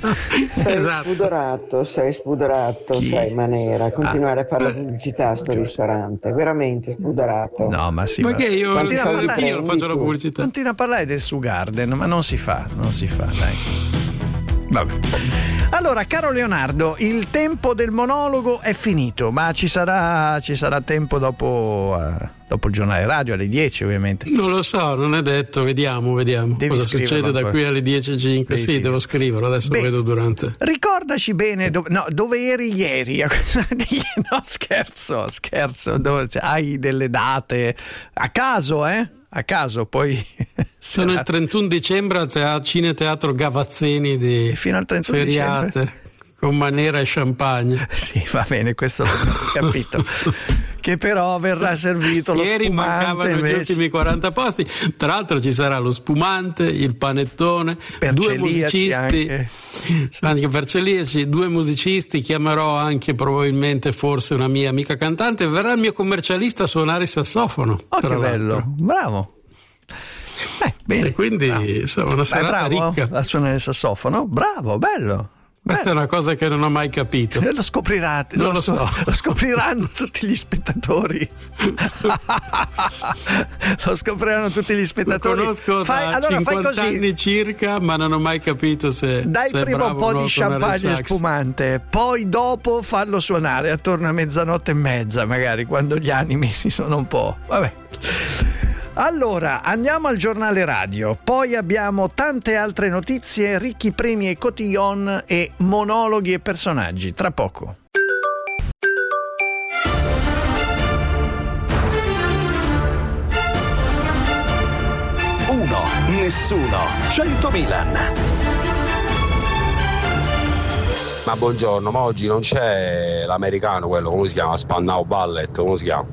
Sei spudorato, sai Manera, continuare a fare la pubblicità a sto ristorante, veramente spudorato. No, ma sì, ma che io io faccio la pubblicità. Continua a parlare del Su Garden, ma non si fa, dai. Vabbè. Allora, caro Leonardo, il tempo del monologo è finito, ma ci sarà tempo dopo il giornale radio alle 10, ovviamente. Non lo so, non è detto, vediamo cosa succede da qui alle 10:05. Sì, devo scriverlo, adesso lo vedo durante. Ricordaci bene dove eri ieri. No, scherzo, hai delle date a caso, a caso, poi sono il 31 dicembre al Cineteatro Gavazzeni di fino al 31 Seriate dicembre con Manera e champagne. Sì, va bene, questo l'ho capito. Che però verrà servito lo ieri spumante. Mancavano invece. Gli ultimi 40 posti. Tra l'altro ci sarà lo spumante, il panettone, per due musicisti anche per celiaci, 2 musicisti, chiamerò anche probabilmente forse una mia amica cantante, verrà il mio commercialista a suonare il sassofono. Oh, che bello, bravo. Bene. E quindi insomma una serata ricca. A suonare il sassofono, bravo, bello. Questa è una cosa che non ho mai capito. Lo scoprirate, lo scopriranno tutti gli spettatori. Lo scopriranno tutti gli spettatori. Lo conosco da 50 anni circa, ma non ho mai capito se dai se prima un po' di champagne sax. Spumante, poi dopo fallo suonare attorno a 00:30, magari, quando gli animi si sono un po'. Vabbè. Allora, andiamo al giornale radio, poi abbiamo tante altre notizie, ricchi premi e cotillon e monologhi e personaggi, tra poco. Uno, nessuno, 100 Milan. Ma buongiorno, ma oggi non c'è l'americano, quello, come si chiama? Spandau Ballet, come si chiama?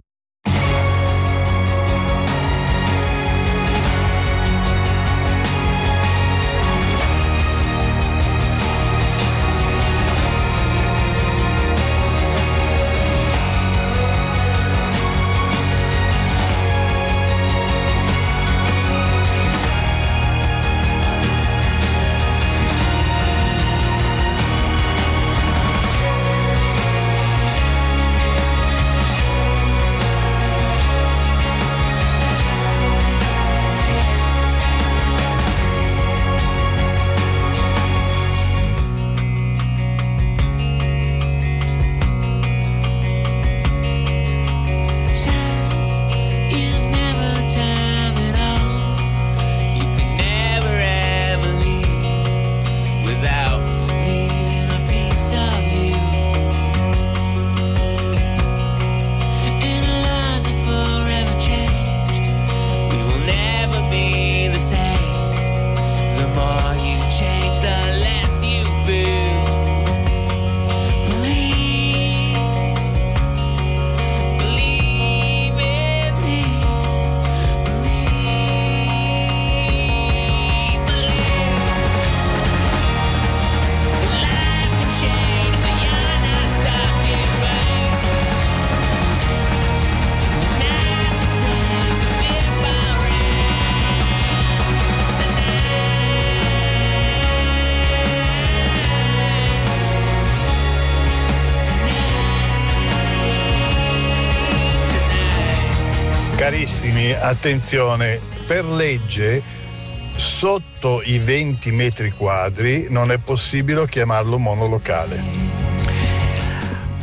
Carissimi, attenzione, per legge sotto i 20 metri quadri non è possibile chiamarlo monolocale.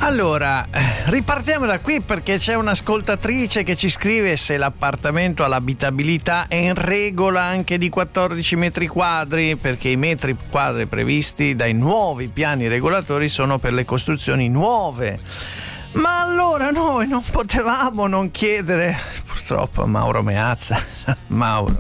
Allora, ripartiamo da qui perché c'è un'ascoltatrice che ci scrive se l'appartamento ha l'abitabilità è in regola anche di 14 metri quadri, perché i metri quadri previsti dai nuovi piani regolatori sono per le costruzioni nuove. Ma allora noi non potevamo non chiedere, purtroppo, Mauro Meazza. Mauro.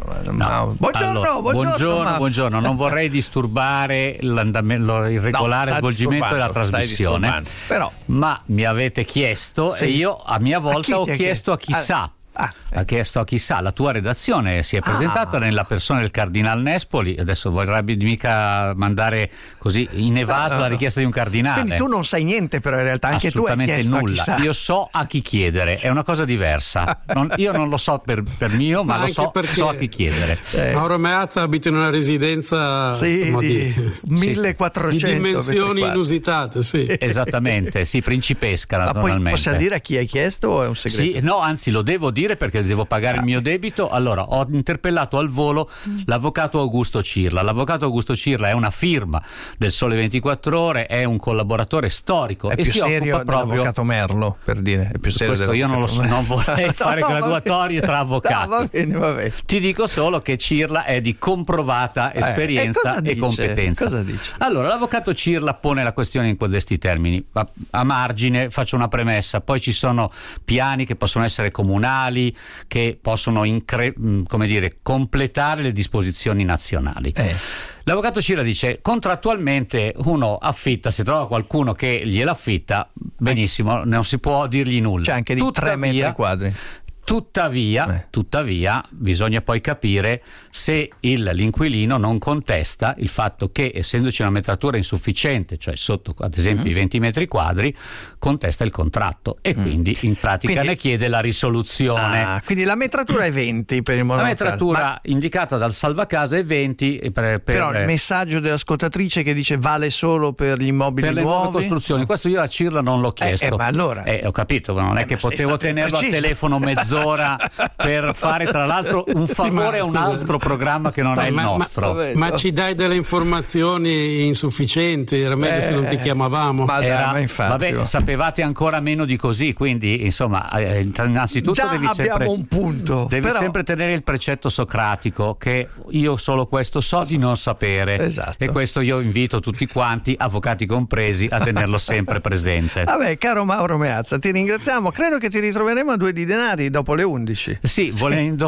Buongiorno. Non vorrei disturbare il regolare svolgimento della trasmissione, però, ma mi avete chiesto e io a mia volta ho chiesto a chissà. Ha chiesto a chissà, la tua redazione si è presentata nella persona del Cardinal Nespoli, adesso vorrebbe mica mandare così in evaso la richiesta di un cardinale. Quindi tu non sai niente, però in realtà anche tu hai chiesto nulla. A chissà. Io so a chi chiedere, è una cosa diversa. Io non lo so per mio, ma lo so a chi chiedere. Mauro Meazza abita in una residenza di 1400 di dimensioni inusitate, Esattamente, Princi Pescara, naturalmente. Poi possiamo dire a chi hai chiesto o è un segreto? No, anzi lo devo dire perché devo pagare il mio debito. Allora, ho interpellato al volo l'avvocato Augusto Cirla. L'avvocato Augusto Cirla è una firma del Sole 24 Ore, è un collaboratore storico. È più si serio occupa proprio dell'avvocato Merlo, per dire. È più serio. Questo io non vorrei fare graduatorie tra avvocati. Va bene. Ti dico solo che Cirla è di comprovata esperienza e competenza. Cosa dice? Allora, l'avvocato Cirla pone la questione in questi termini. A margine faccio una premessa, poi ci sono piani che possono essere comunali, che possono completare le disposizioni nazionali. L'avvocato Cirla dice: contrattualmente uno affitta, se trova qualcuno che gliel'affitta, benissimo, non si può dirgli nulla. C'è anche di 3 metri quadri. Tuttavia, bisogna poi capire se l'inquilino non contesta il fatto che, essendoci una metratura insufficiente, cioè sotto ad esempio i 20 metri quadri, contesta il contratto e quindi in pratica ne chiede la risoluzione. Quindi la metratura è 20 per il monolocale. La metratura indicata dal salvacasa è 20 però il messaggio dell'ascoltatrice che dice vale solo per gli immobili per le nuovi? nuove costruzioni. Questo io a Cirla non l'ho chiesto. Ma allora ho capito, non è che potevo tenerlo al telefono mezz'ora per fare tra l'altro un favore a un altro programma che non è il nostro. Ma ci dai delle informazioni insufficienti, era meglio se non ti chiamavamo. Vabbè, sapevate ancora meno di così, quindi insomma innanzitutto già devi abbiamo un punto. Devi sempre tenere il precetto socratico che io solo questo so di non sapere. Esatto. E questo io invito tutti quanti, avvocati compresi, a tenerlo sempre presente. Vabbè, caro Mauro Meazza, ti ringraziamo, credo che ti ritroveremo a 2 di denari dopo le 11. Sì, volendo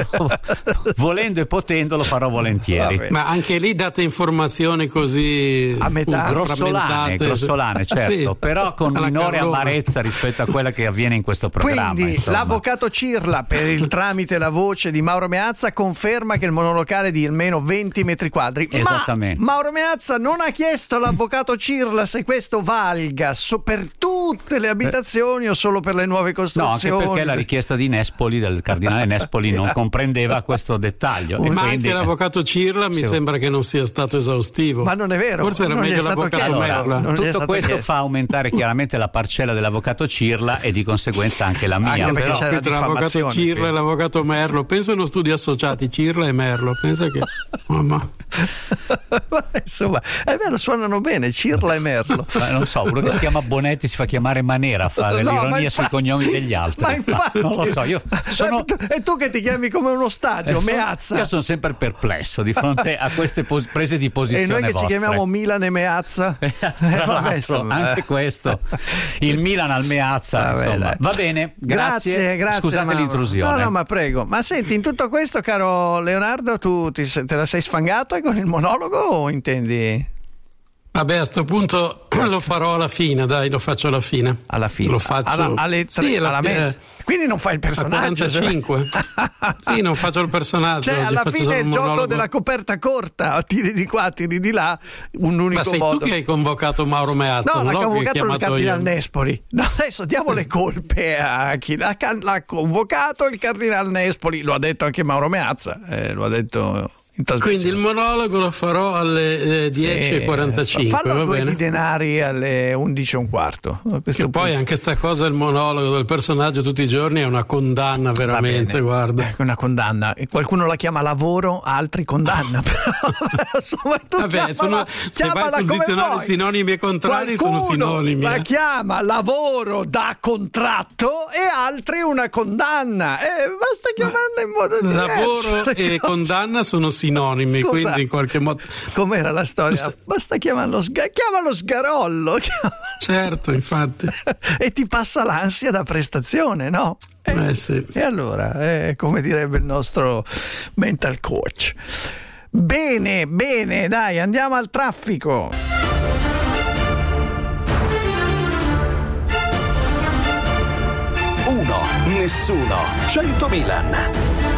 e potendo lo farò volentieri. Ma anche lì date informazioni così a metà, grossolane, certo, però con minore amarezza rispetto a quella che avviene in questo programma. Quindi l'avvocato Cirla, per il tramite la voce di Mauro Meazza, conferma che il monolocale è di almeno 20 metri quadri. Esattamente. Ma Mauro Meazza non ha chiesto all'avvocato Cirla se questo valga per tutte le abitazioni o solo per le nuove costruzioni. No, anche perché la richiesta di Nespoli, del cardinale Nespoli, non comprendeva questo dettaglio. Ma anche l'avvocato Cirla mi sembra che non sia stato esaustivo. Ma non è vero. Forse era meglio l'avvocato Merla. Tutto questo fa aumentare chiaramente la parcella dell'avvocato Cirla e di conseguenza anche la mia. Anche però c'era l'avvocato Cirla e l'avvocato Merlo. Penso a uno studio associati, Cirla e Merlo. Pensa che insomma, è vero, suonano bene Cirla e Merlo. Ma non so, uno che si chiama Bonetti si fa chiamare Manera, fa l'ironia sui cognomi degli altri. Ma infatti, non lo so, io e tu che ti chiami come uno stadio, Meazza. Io sono sempre perplesso di fronte a queste prese di posizione. E noi che vostre. ci chiamiamo Milan e Meazza. Anche questo, il Milan al Meazza. Va bene, grazie. Scusate Mauro. L'intrusione. No, ma prego. Ma senti, in tutto questo, caro Leonardo, tu te la sei sfangato con il monologo o intendi? Vabbè, a sto punto lo farò alla fine, dai, lo faccio alla fine. Alla fine? Lo faccio alla mezza. Quindi non fai il personaggio? A 45. Sì, non faccio il personaggio. Cioè, alla fine il gioco della coperta corta, tiri di qua, tiri di là, un unico modo. Ma sei tu che hai convocato Mauro Meazza? No, l'ha convocato il Cardinal io. Nespoli. No, adesso diamo le colpe a chi l'ha convocato il Cardinal Nespoli. Lo ha detto anche Mauro Meazza, lo ha detto Quindi il monologo lo farò alle 10:45. Fallo va bene? Di denari alle 11:15. Che poi anche sta cosa, il monologo del personaggio tutti i giorni, è una condanna veramente, guarda. Una condanna. E qualcuno la chiama lavoro, altri condanna. Vabbè, se vai sul dizionario sinonimi e contrari, sono sinonimi. La chiama lavoro da contratto e altri una condanna. Basta chiamarla in modo diverso. Lavoro e condanna sono sinonimi. Scusa, quindi in qualche modo. Com'era la storia? Basta chiamarlo sgarollo. Certo, infatti. E ti passa l'ansia da prestazione, no? Sì. E allora, come direbbe il nostro mental coach. Bene, dai, andiamo al traffico. Uno, nessuno, 100 Milan.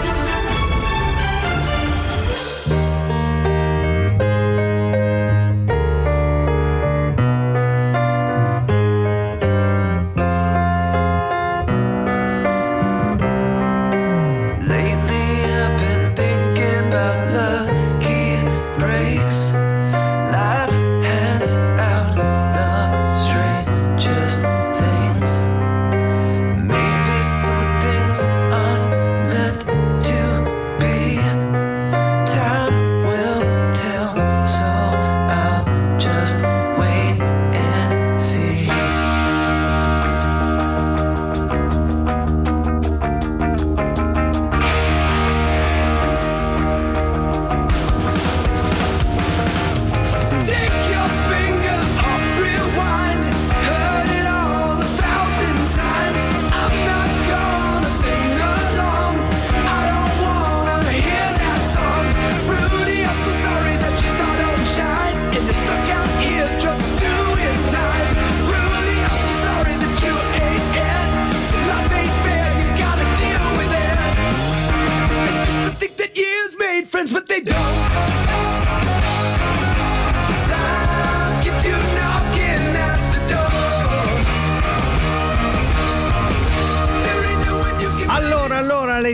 Alle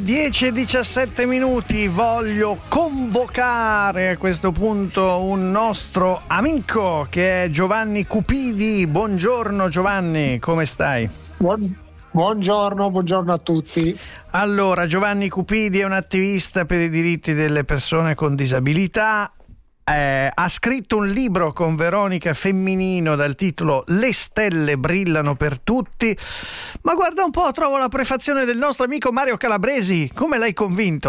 10:17 voglio convocare a questo punto un nostro amico che è Giovanni Cupidi. Buongiorno Giovanni, come stai? Buongiorno a tutti. Allora, Giovanni Cupidi è un attivista per i diritti delle persone con disabilità. Ha scritto un libro con Veronica Femminino dal titolo Le stelle brillano per tutti. Ma guarda un po', trovo la prefazione del nostro amico Mario Calabresi. Come l'hai convinto?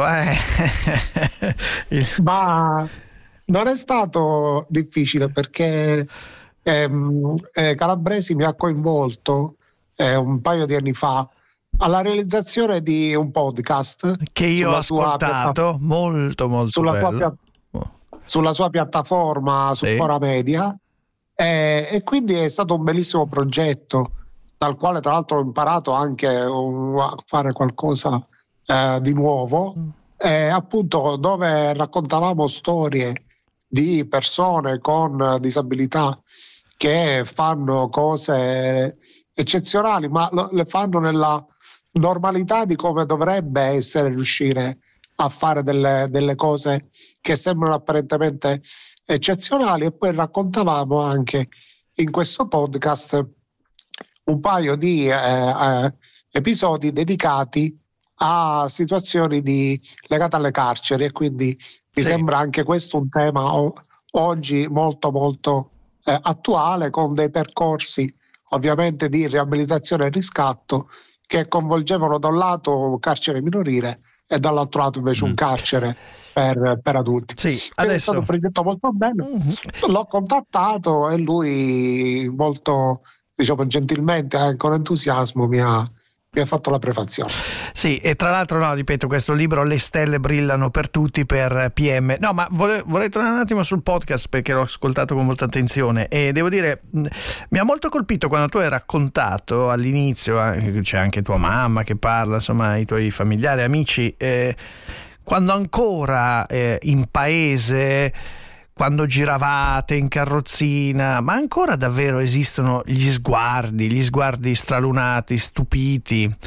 Ma non è stato difficile, perché Calabresi mi ha coinvolto un paio di anni fa alla realizzazione di un podcast che io ho ascoltato, molto bello, sulla sua piattaforma su Cora Media, e quindi è stato un bellissimo progetto, dal quale tra l'altro ho imparato anche a fare qualcosa di nuovo, appunto, dove raccontavamo storie di persone con disabilità che fanno cose eccezionali, ma le fanno nella normalità di come dovrebbe essere riuscire a fare delle cose che sembrano apparentemente eccezionali. E poi raccontavamo anche in questo podcast un paio di episodi dedicati a situazioni legate alle carceri, e quindi mi sembra anche questo un tema oggi molto attuale, con dei percorsi ovviamente di riabilitazione e riscatto che coinvolgevano da un lato carcere minorile e dall'altro lato invece un carcere per adulti. È stato un progetto molto bello. L'ho contattato e lui molto, gentilmente, con entusiasmo mi ha fatto la prefazione. Sì, e tra l'altro, ripeto, questo libro Le stelle brillano per tutti, per PM. No, ma vorrei tornare un attimo sul podcast, perché l'ho ascoltato con molta attenzione e devo dire, mi ha molto colpito quando tu hai raccontato all'inizio, c'è anche tua mamma che parla, insomma i tuoi familiari, amici, quando ancora in paese, quando giravate in carrozzina, ma ancora davvero esistono gli sguardi stralunati, stupiti,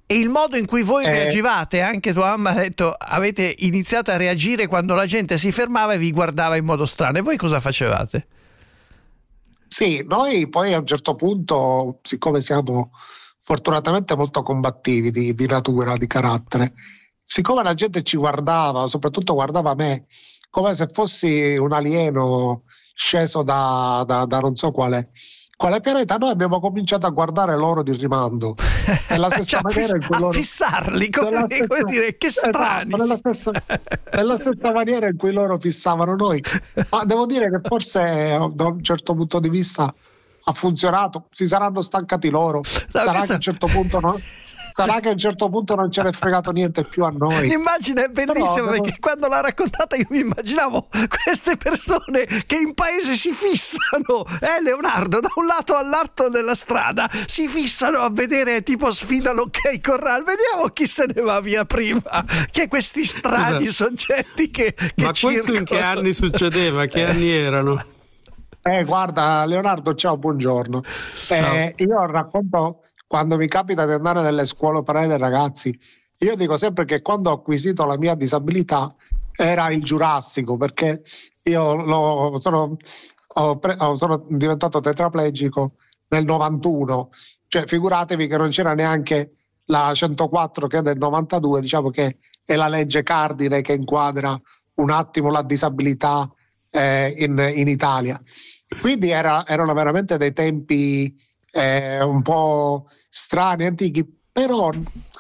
E il modo in cui voi reagivate, anche tua mamma ha detto, avete iniziato a reagire quando la gente si fermava e vi guardava in modo strano. E voi cosa facevate? Sì, noi poi a un certo punto, siccome siamo fortunatamente molto combattivi di natura, di carattere, siccome la gente ci guardava, soprattutto guardava me, come se fossi un alieno sceso da non so quale pianeta, noi abbiamo cominciato a guardare loro di rimando. Nella stessa maniera in cui loro, fissarli, come dire, che strani. Nella stessa maniera in cui loro fissavano noi. Ma devo dire che forse da un certo punto di vista ha funzionato, si saranno stancati loro. Sarà che a un certo punto sarà che a un certo punto non ce n'è fregato niente più a noi. L'immagine è bellissima, perché quando l'ha raccontata io mi immaginavo queste persone che in paese si fissano, Leonardo, da un lato all'altro della strada si fissano a vedere, tipo sfida l'ok corral, vediamo chi se ne va via prima, che questi strani soggetti che ma questo in che anni succedeva? Che anni erano? Guarda Leonardo, ciao, buongiorno. Io racconto, quando mi capita di andare nelle scuole operaie dei ragazzi, io dico sempre che quando ho acquisito la mia disabilità era il Giurassico, perché io sono diventato tetraplegico nel 91, cioè figuratevi che non c'era neanche la 104 che è del 92, diciamo che è la legge cardine che inquadra un attimo la disabilità in Italia. Quindi erano veramente dei tempi un po' strani, antichi, però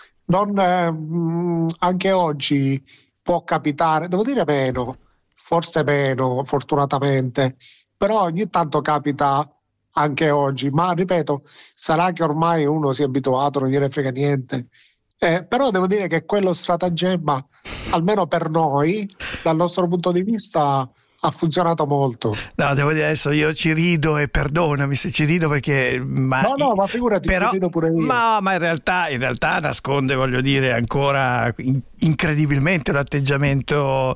anche oggi può capitare, devo dire forse meno fortunatamente, però ogni tanto capita anche oggi, ma ripeto, sarà che ormai uno si è abituato, non gliene frega niente. Però devo dire che quello stratagemma, almeno per noi, dal nostro punto di vista, ha funzionato molto. No, devo dire, adesso io ci rido e perdonami se ci rido perché ma figurati, però, ci rido pure io. Ma in realtà nasconde, voglio dire, ancora incredibilmente un atteggiamento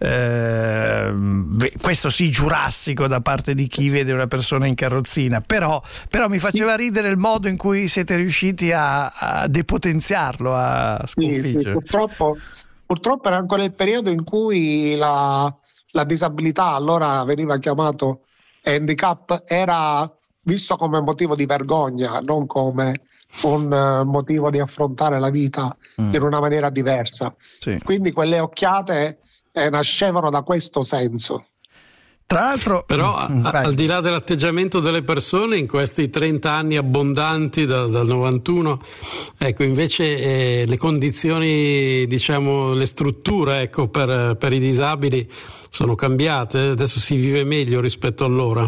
questo sì giurassico da parte di chi vede una persona in carrozzina, però mi faceva ridere il modo in cui siete riusciti a depotenziarlo, a sconfiggere. Sì, purtroppo era ancora il periodo in cui la disabilità, allora veniva chiamato handicap, era visto come motivo di vergogna, non come un motivo di affrontare la vita in una maniera diversa. Sì. Quindi quelle occhiate nascevano da questo senso. Tra l'altro, però al di là dell'atteggiamento delle persone in questi 30 anni abbondanti dal 91, ecco, invece le condizioni, diciamo, le strutture, ecco, per i disabili sono cambiate, adesso si vive meglio rispetto allora.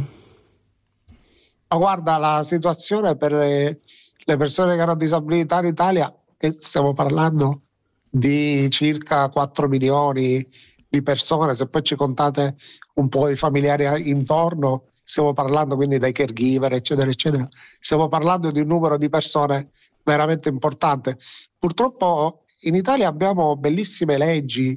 Ma guarda, la situazione per le persone che hanno disabilità in Italia, stiamo parlando di circa 4 milioni di persone, se poi ci contate un po' i familiari intorno, stiamo parlando quindi dei caregiver, eccetera, eccetera, stiamo parlando di un numero di persone veramente importante. Purtroppo in Italia abbiamo bellissime leggi,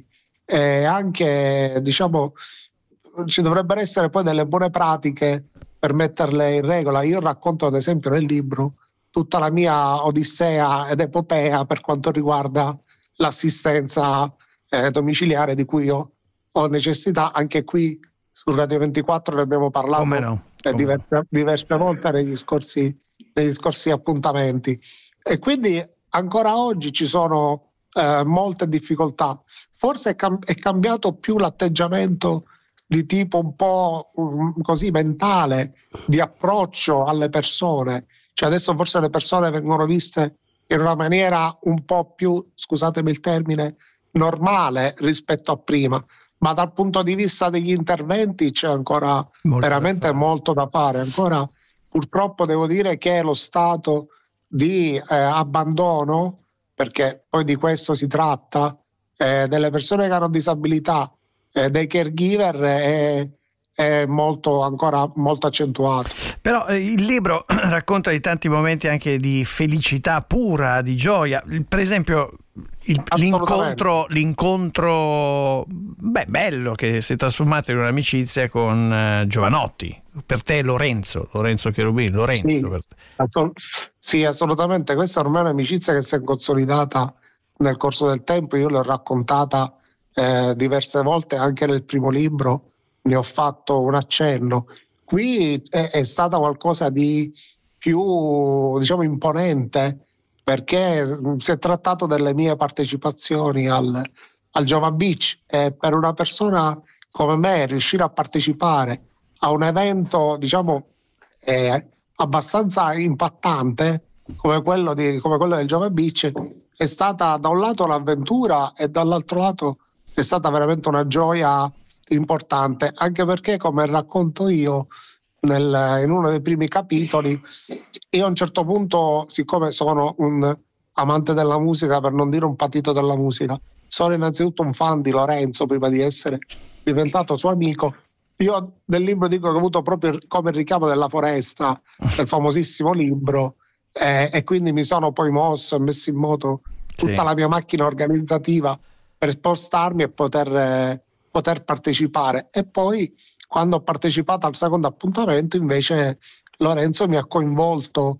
anche, diciamo, ci dovrebbero essere poi delle buone pratiche per metterle in regola. Io racconto ad esempio nel libro tutta la mia odissea ed epopea per quanto riguarda l'assistenza domiciliare, di cui io ho necessità. Anche qui su Radio 24 ne abbiamo parlato diverse volte negli scorsi appuntamenti, e quindi ancora oggi ci sono molte difficoltà. Forse è cambiato più l'atteggiamento di tipo un po' così mentale, di approccio alle persone, cioè adesso forse le persone vengono viste in una maniera un po' più, scusatemi il termine, normale rispetto a prima, ma dal punto di vista degli interventi c'è ancora veramente molto da fare. Ancora purtroppo devo dire che lo stato di abbandono, perché poi di questo si tratta, delle persone che hanno disabilità, dei caregiver, è ancora molto accentuato. Però il libro racconta di tanti momenti anche di felicità pura, di gioia. Per esempio, l'incontro bello che si è trasformato in un'amicizia con Giovanotti. Per te Lorenzo Cherubini, Sì, assolutamente. Questa ormai è un'amicizia che si è consolidata nel corso del tempo. Io l'ho raccontata diverse volte anche nel primo libro, ne ho fatto un accenno. Qui è stata qualcosa di più, diciamo, imponente, perché si è trattato delle mie partecipazioni al Jova Beach, e per una persona come me riuscire a partecipare a un evento, diciamo, abbastanza impattante come quello del Jova Beach è stata da un lato un'avventura e dall'altro lato è stata veramente una gioia importante, anche perché, come racconto io in uno dei primi capitoli, io a un certo punto, siccome sono un amante della musica, per non dire un patito della musica, sono innanzitutto un fan di Lorenzo prima di essere diventato suo amico. Io nel libro dico che ho avuto proprio come il richiamo della foresta del famosissimo libro, e quindi mi sono poi mosso e messo in moto tutta la mia macchina organizzativa per spostarmi e poter partecipare. E poi, quando ho partecipato al secondo appuntamento, invece Lorenzo mi ha coinvolto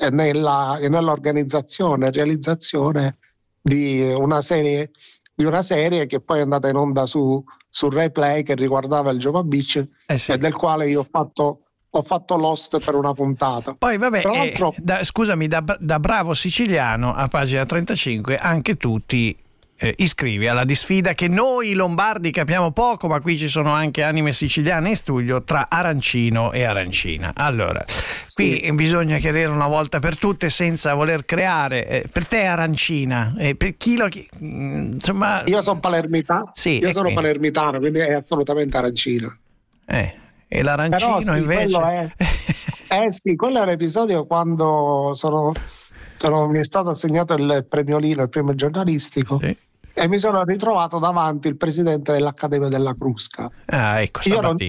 nell'organizzazione e realizzazione di una serie che poi è andata in onda su Rai Play, che riguardava il Jova Beach, e del quale io ho fatto l'host per una puntata. Poi vabbè, scusami, da bravo siciliano, a pagina 35 anche tu ti iscrivi alla disfida che noi lombardi capiamo poco, ma qui ci sono anche anime siciliane in studio, tra arancino e arancina. Allora, qui bisogna chiarire una volta per tutte, senza voler creare, per te arancina, per chi insomma, io sono palermitano, sono palermitano, quindi è assolutamente arancina. E l'arancino però, invece quello è l'episodio quando mi è stato assegnato il premio Lino, il premio giornalistico, e mi sono ritrovato davanti il presidente dell'Accademia della Crusca. Ecco,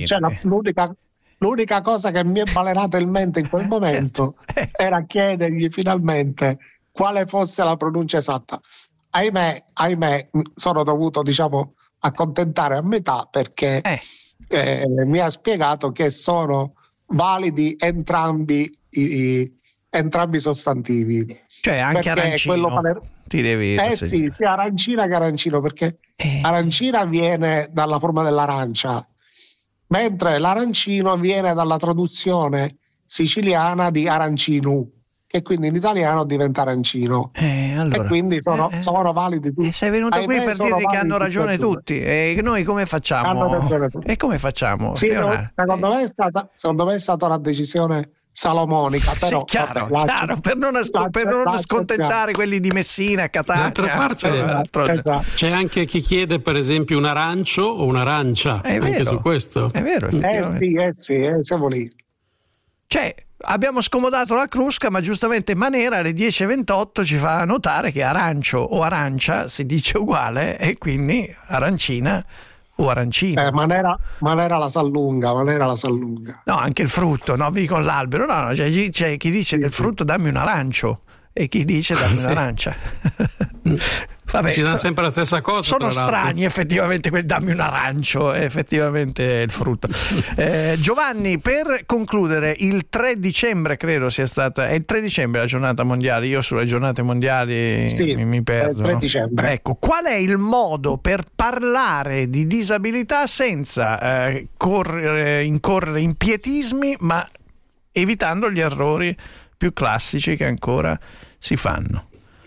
l'unica cosa che mi è balenata in mente in quel momento era chiedergli finalmente quale fosse la pronuncia esatta. Ahimè, sono dovuto, diciamo, accontentare a metà, perché mi ha spiegato che sono validi entrambi i sostantivi. Cioè anche arancino ti devi sia arancina che arancino, perché arancina viene dalla forma dell'arancia, mentre l'arancino viene dalla traduzione siciliana di arancinu, che quindi in italiano diventa arancino. Allora, e quindi sono validi tutti. Sei venuto qui per dirvi che hanno ragione tutti, e noi come facciamo? E come facciamo? Sì, secondo me è stata una decisione salomonica, però chiaro, per non scontentare quelli di Messina, Catania. D'altra parte c'è anche chi chiede, per esempio, un arancio o un'arancia, anche su questo. È vero, siamo lì. Cioè, abbiamo scomodato la Crusca, ma giustamente Manera alle 10:28 ci fa notare che arancio o arancia si dice uguale, e quindi arancina o arancino. Manera la sa lunga. No, anche il frutto, no, vieni con l'albero. No, c'è chi dice del frutto dammi un arancio, e chi dice dammi un'arancia. Vabbè, ci danno sempre la stessa cosa. Sono strani effettivamente quel dammi un arancio, è effettivamente il frutto. Giovanni, per concludere, il 3 dicembre credo sia stata, è il 3 dicembre la giornata mondiale, io sulle giornate mondiali mi perdo. Il 3 dicembre. Ecco, qual è il modo per parlare di disabilità senza incorrere in pietismi, ma evitando gli errori più classici che ancora si fanno?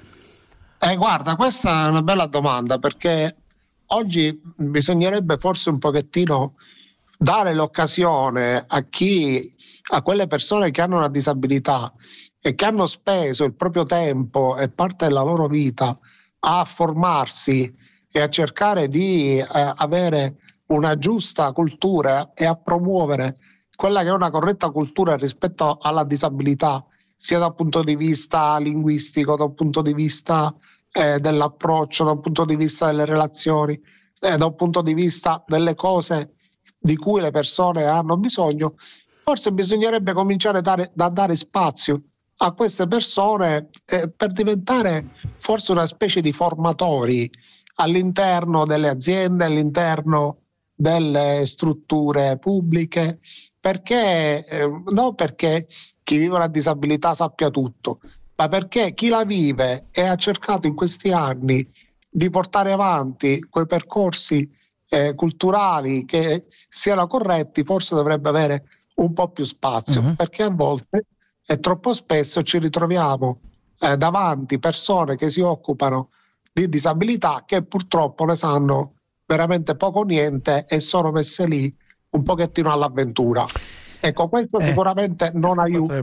Guarda, questa è una bella domanda, perché oggi bisognerebbe forse un pochettino dare l'occasione a quelle persone che hanno una disabilità e che hanno speso il proprio tempo e parte della loro vita a formarsi e a cercare di avere una giusta cultura e a promuovere quella che è una corretta cultura rispetto alla disabilità, sia dal punto di vista linguistico, dal punto di vista dell'approccio, dal punto di vista delle relazioni, dal punto di vista delle cose di cui le persone hanno bisogno. Forse bisognerebbe cominciare a dare spazio a queste persone per diventare forse una specie di formatori all'interno delle aziende, all'interno delle strutture pubbliche, perché non perché chi vive una disabilità sappia tutto, ma perché chi la vive e ha cercato in questi anni di portare avanti quei percorsi culturali che siano corretti, forse dovrebbe avere un po' più spazio, perché a volte e troppo spesso ci ritroviamo davanti persone che si occupano di disabilità che purtroppo ne sanno veramente poco o niente e sono messe lì un pochettino all'avventura. Ecco, questo sicuramente non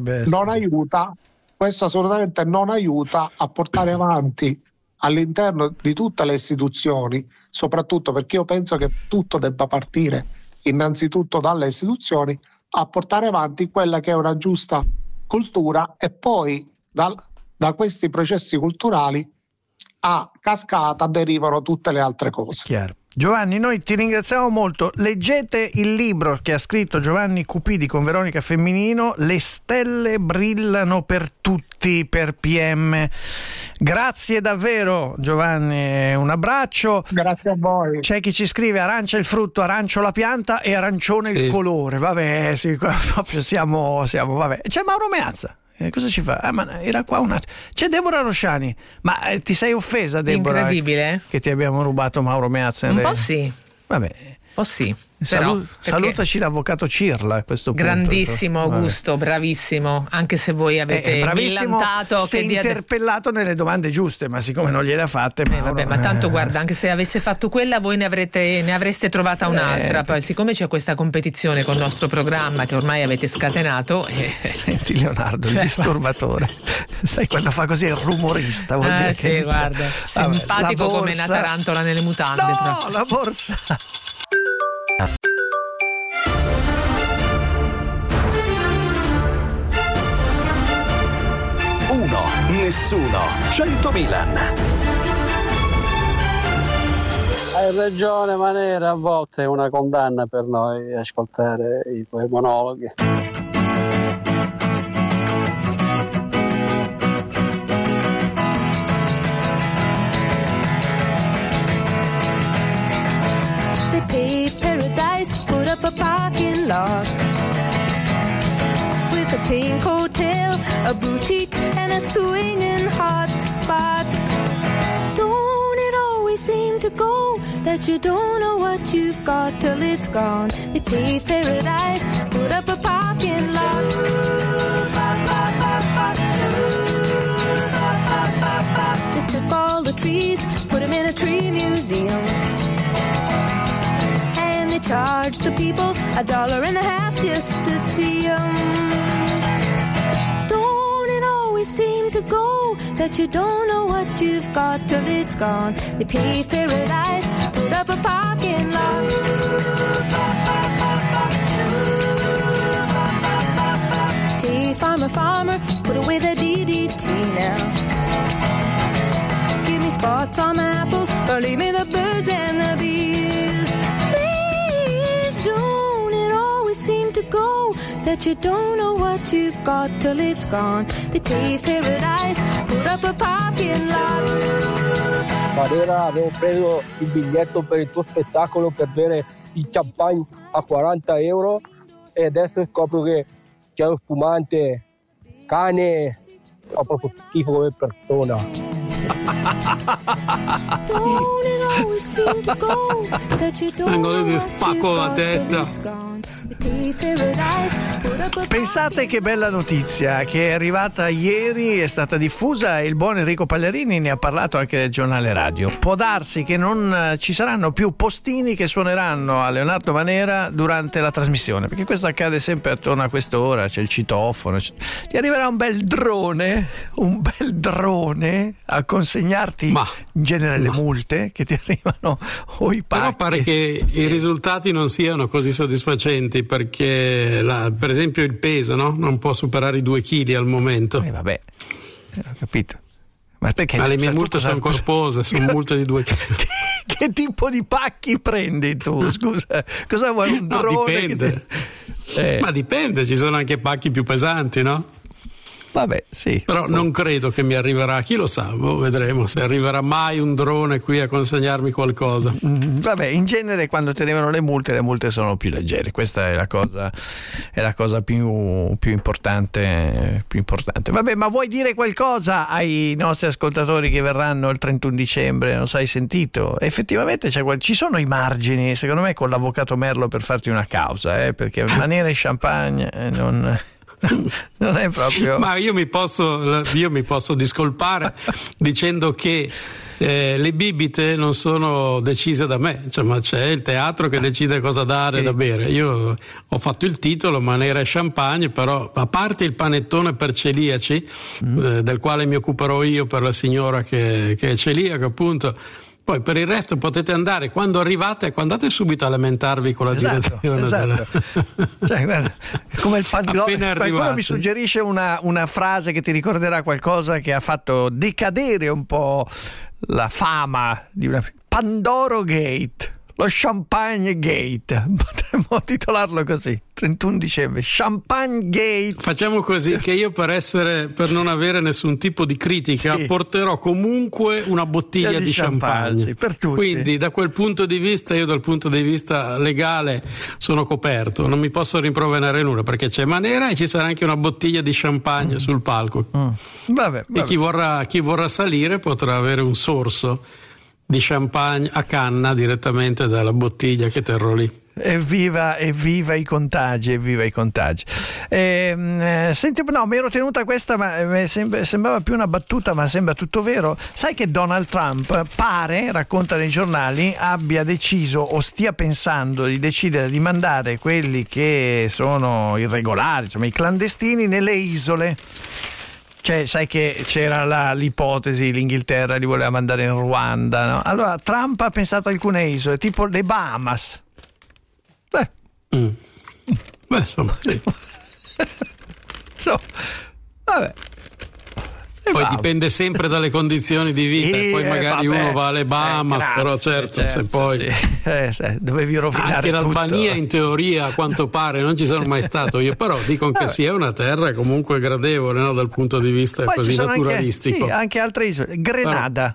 aiuta, questo assolutamente non aiuta a portare avanti all'interno di tutte le istituzioni, soprattutto perché io penso che tutto debba partire innanzitutto dalle istituzioni, a portare avanti quella che è una giusta cultura, e poi da questi processi culturali a cascata derivano tutte le altre cose. Chiaro. Giovanni, noi ti ringraziamo molto. Leggete il libro che ha scritto Giovanni Cupidi con Veronica Femminino, Le stelle brillano per tutti, per PM. Grazie davvero Giovanni, un abbraccio. Grazie a voi. C'è chi ci scrive: arancia il frutto, arancio la pianta e arancione il colore. Vabbè, sì, proprio siamo vabbè. C'è Mauro Meazza. Cosa ci fa? Ma era qua un attimo. C'è Deborah Rosciani. Ma ti sei offesa, Deborah? Incredibile. Che ti abbiamo rubato Mauro Meazza? Un po' sì. Vabbè. Un po' sì. Però, salutaci l'avvocato Cirla a questo punto. Grandissimo Augusto, bravissimo, anche se voi avete millantato si è interpellato nelle domande giuste, ma siccome non gliele ha fatte vabbè, ma tanto guarda, anche se avesse fatto quella voi ne avreste trovata un'altra. Poi siccome c'è questa competizione con il nostro programma che ormai avete scatenato senti Leonardo, il disturbatore, sai quando fa così il rumorista, vuol dire sì, che guarda, simpatico come una tarantola nelle mutande. No, la borsa. Nessuno 100 Milan. Hai ragione Manera, a volte è una condanna per noi ascoltare i tuoi monologhi. They paved paradise, put up a parking lot with a pink hotel, a boutique and a swinging hot spot. Don't it always seem to go that you don't know what you've got till it's gone? They paved paradise, put up a parking lot. They took all the trees, put them in a tree museum, and they charged the people $1.50 just to see them. Seem to go that you don't know what you've got till it's gone. They paved paradise, put up a parking lot. Hey farmer, farmer, put away the DDT now. Give me spots on my apples, or leave me the birds and the bees. Please don't it always seem to go that you don't know what you've got till it's gone. They paved paradise, put up a parking lot. Manera, avevo preso il biglietto per il tuo spettacolo per bere il champagne a €40 e adesso scopro che c'è lo spumante. Cane, fa proprio schifo come persona. Vengono di spacco la testa. Pensate che bella notizia che è arrivata ieri, è stata diffusa e il buon Enrico Pallerini ne ha parlato anche nel giornale radio. Può darsi che non ci saranno più postini che suoneranno a Leonardo Manera durante la trasmissione, perché questo accade sempre attorno a quest'ora, c'è il citofono, ti arriverà un bel drone a consegnarti in genere le multe che ti arrivano o i pacchi. Però pare che i risultati non siano così soddisfacenti, perché per esempio il peso, no? Non può superare i 2 chili al momento. Vabbè, ho capito. Ma perché? Ma le mie multe sono corpose, sono multe di 2 chili. Che tipo di pacchi prendi tu? Scusa, cosa vuoi? Un drone? Dipende. Ma dipende, ci sono anche pacchi più pesanti, no? Vabbè, sì. Però non credo che mi arriverà, chi lo sa, vedremo se arriverà mai un drone qui a consegnarmi qualcosa. Vabbè, in genere quando ti arrivano le multe sono più leggere, questa è la cosa più importante. Vabbè, ma vuoi dire qualcosa ai nostri ascoltatori che verranno il 31 dicembre? Non sai, sentito? Effettivamente ci sono i margini, secondo me, con l'avvocato Merlo per farti una causa, perché Manera e Champagne non è proprio. Ma io mi posso discolpare dicendo che le bibite non sono decise da me, ma c'è il teatro che decide cosa dare da bere. Io ho fatto il titolo Manera e Champagne, però a parte il panettone per celiaci, del quale mi occuperò io per la signora che è celiaca, appunto. Poi per il resto potete andare, quando andate subito a lamentarvi con la direzione. Esatto. Cioè, guarda, come il qualcuno mi suggerisce una frase che ti ricorderà qualcosa che ha fatto decadere un po' la fama di una Pandoro Gate. Lo Champagne Gate, potremmo titolarlo così, 31 dicembre, Champagne Gate. Facciamo così, che io per non avere nessun tipo di critica porterò comunque una bottiglia di champagne per tutti. Quindi da quel punto di vista, io dal punto di vista legale sono coperto, non mi posso rimproverare nulla, perché c'è Manera e ci sarà anche una bottiglia di champagne sul palco. Vabbè. E chi vorrà salire potrà avere un sorso di champagne a canna direttamente dalla bottiglia che terrò lì. Evviva i contagi. Senti, no, mi ero tenuta questa, ma sembrava più una battuta, ma sembra tutto vero. Sai che Donald Trump racconta nei giornali, abbia deciso o stia pensando di decidere di mandare quelli che sono irregolari, insomma i clandestini, nelle isole. Cioè, sai che c'era l'ipotesi, l'Inghilterra li voleva mandare in Ruanda, no? Allora Trump ha pensato a alcune isole, tipo le Bahamas. Insomma, sì. Vabbè. Poi dipende sempre dalle condizioni di vita, poi magari uno va alle Bahamas, però certo, se poi dovevi rovinare anche l'Albania tutto. In teoria, a quanto pare, non ci sono mai stato io, però dicono che sia una terra comunque gradevole, no, dal punto di vista poi così naturalistico. Anche altre isole, Grenada.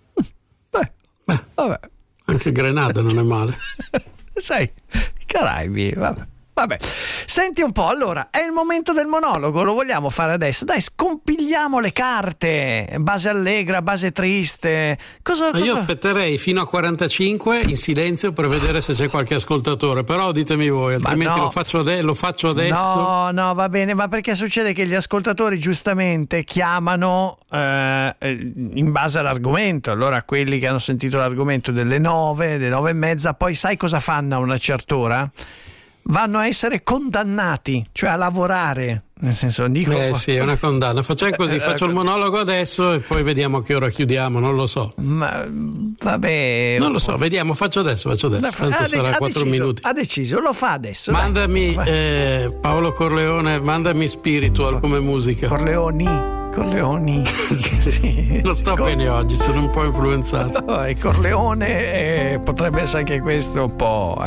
Vabbè. Anche Grenada non è male. Sai, i Caraibi, Vabbè, senti un po', allora, è il momento del monologo, lo vogliamo fare adesso? Dai, scompigliamo le carte, base allegra, base triste. Io aspetterei fino a 45 in silenzio per vedere se c'è qualche ascoltatore, però ditemi voi, altrimenti lo faccio adesso. No, va bene, ma perché succede che gli ascoltatori giustamente chiamano in base all'argomento. Allora quelli che hanno sentito l'argomento delle 9 e mezza, poi sai cosa fanno a una certa ora? Vanno a essere condannati, cioè a lavorare. Nel senso, sì, è una condanna. Facciamo così, faccio il monologo adesso e poi vediamo a che ora chiudiamo, non lo so. Ma vabbè. Non lo so, vediamo, faccio adesso. Tanto sarà 4 minuti. Ha deciso, lo fa adesso. Mandami Paolo Corleone, mandami Spiritual come musica. Corleoni. Sì. Non sto bene oggi, sono un po' influenzato. No, e Corleone potrebbe essere anche questo un po'.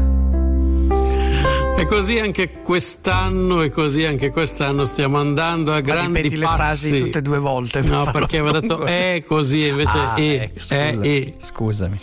E così anche quest'anno stiamo andando a grandi passi. Le frasi tutte e due volte. No, perché aveva detto così, invece scusami.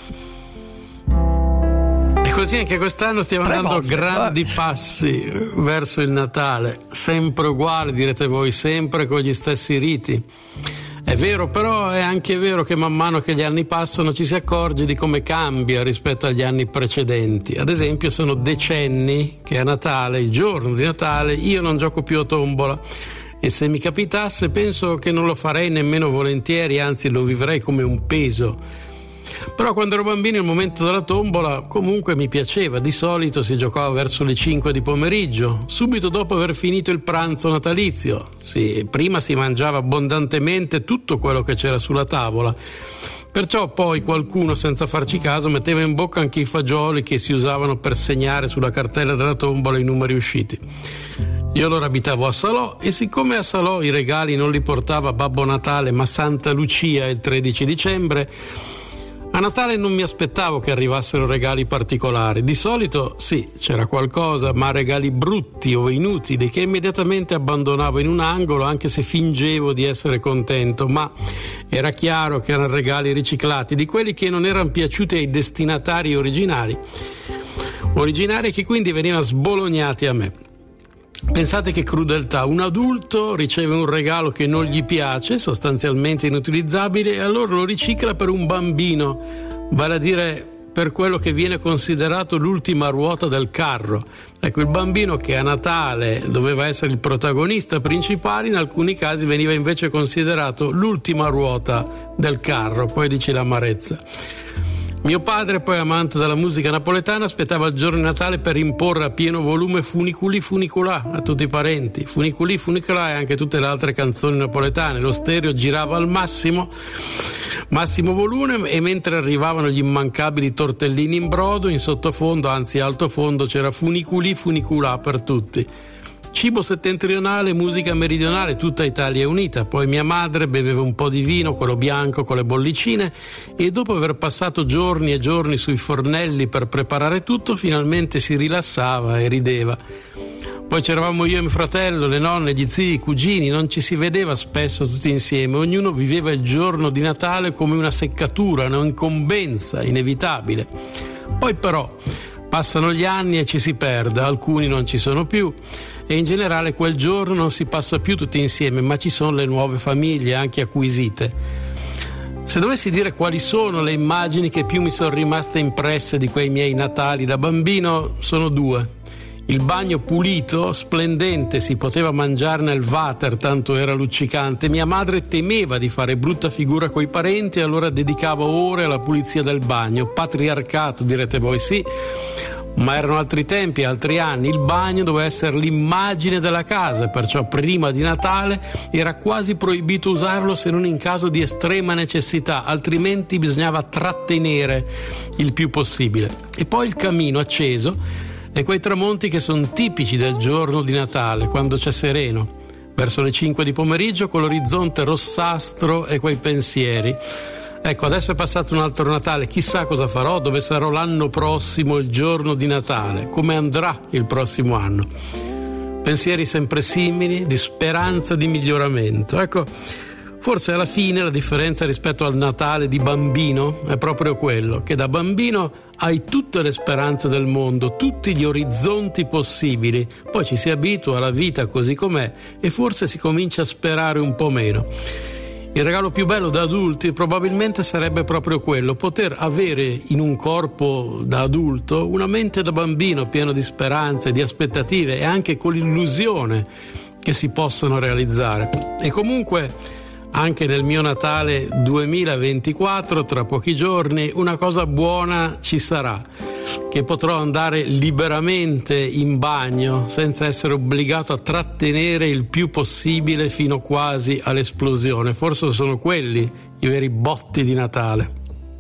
E così anche quest'anno stiamo andando a grandi passi verso il Natale, sempre uguale, direte voi, sempre con gli stessi riti. È vero, però è anche vero che man mano che gli anni passano ci si accorge di come cambia rispetto agli anni precedenti. Ad esempio, sono decenni che a Natale, il giorno di Natale, io non gioco più a tombola. E se mi capitasse, penso che non lo farei nemmeno volentieri, anzi lo vivrei come un peso. Però quando ero bambino il momento della tombola comunque mi piaceva. Di solito si giocava verso le 5 di pomeriggio, subito dopo aver finito il pranzo natalizio. Prima si mangiava abbondantemente tutto quello che c'era sulla tavola. Perciò poi qualcuno, senza farci caso, metteva in bocca anche i fagioli che si usavano per segnare sulla cartella della tombola i numeri usciti. Io allora abitavo a Salò e siccome a Salò i regali non li portava Babbo Natale ma Santa Lucia il 13 dicembre, a A Natale non mi aspettavo che arrivassero regali particolari. Di solito sì, c'era qualcosa, ma regali brutti o inutili che immediatamente abbandonavo in un angolo, anche se fingevo di essere contento. Ma era chiaro che erano regali riciclati, di quelli che non erano piaciuti ai destinatari originari che quindi venivano sbolognati a me. Pensate che crudeltà, un adulto riceve un regalo che non gli piace, sostanzialmente inutilizzabile, e allora lo ricicla per un bambino, vale a dire per quello che viene considerato l'ultima ruota del carro. Ecco, il bambino che a Natale doveva essere il protagonista principale, in alcuni casi veniva invece considerato l'ultima ruota del carro, poi dici l'amarezza. Mio padre, poi amante della musica napoletana, aspettava il giorno di Natale per imporre a pieno volume Funiculi Funiculà a tutti i parenti. Funiculi Funiculà e anche tutte le altre canzoni napoletane. Lo stereo girava al massimo volume, e mentre arrivavano gli immancabili tortellini in brodo, in sottofondo, anzi altofondo, c'era Funiculi Funiculà per tutti. Cibo settentrionale, musica meridionale, tutta Italia unita. Poi mia madre beveva un po' di vino, quello bianco con le bollicine, e dopo aver passato giorni e giorni sui fornelli per preparare tutto, finalmente si rilassava e rideva. Poi c'eravamo io e mio fratello, le nonne, gli zii, i cugini, non ci si vedeva spesso tutti insieme, ognuno viveva il giorno di Natale come una seccatura, un'incombenza inevitabile. Poi però passano gli anni e ci si perde, alcuni non ci sono più, e in generale quel giorno non si passa più tutti insieme, ma ci sono le nuove famiglie anche acquisite. Se dovessi dire quali sono le immagini che più mi sono rimaste impresse di quei miei Natali da bambino, sono due. Il bagno pulito, splendente, si poteva mangiare nel water, tanto era luccicante. Mia madre temeva di fare brutta figura coi parenti, e allora dedicava ore alla pulizia del bagno. Patriarcato, direte voi, sì. Ma erano altri tempi, altri anni. Il bagno doveva essere l'immagine della casa, perciò prima di Natale era quasi proibito usarlo se non in caso di estrema necessità, altrimenti bisognava trattenere il più possibile. E poi il camino acceso e quei tramonti che sono tipici del giorno di Natale, quando c'è sereno, verso le 5 di pomeriggio, con l'orizzonte rossastro e quei pensieri. Ecco, adesso è passato un altro Natale, chissà cosa farò, dove sarò l'anno prossimo, il giorno di Natale, come andrà il prossimo anno. Pensieri sempre simili, di speranza di miglioramento. Ecco, forse alla fine la differenza rispetto al Natale di bambino è proprio quello, che da bambino hai tutte le speranze del mondo, tutti gli orizzonti possibili, poi ci si abitua alla vita così com'è e forse si comincia a sperare un po' meno. Il regalo più bello da adulti probabilmente sarebbe proprio quello, poter avere in un corpo da adulto una mente da bambino pieno di speranze, di aspettative e anche con l'illusione che si possano realizzare. E comunque anche nel mio Natale 2024, tra pochi giorni, una cosa buona ci sarà, che potrò andare liberamente in bagno senza essere obbligato a trattenere il più possibile fino quasi all'esplosione. Forse sono quelli i veri botti di Natale.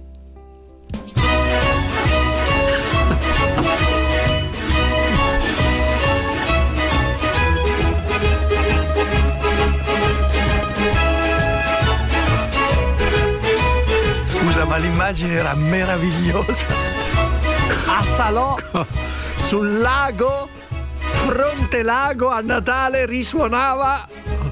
Ma l'immagine era meravigliosa. A Salò, sul lago, fronte lago, a Natale risuonava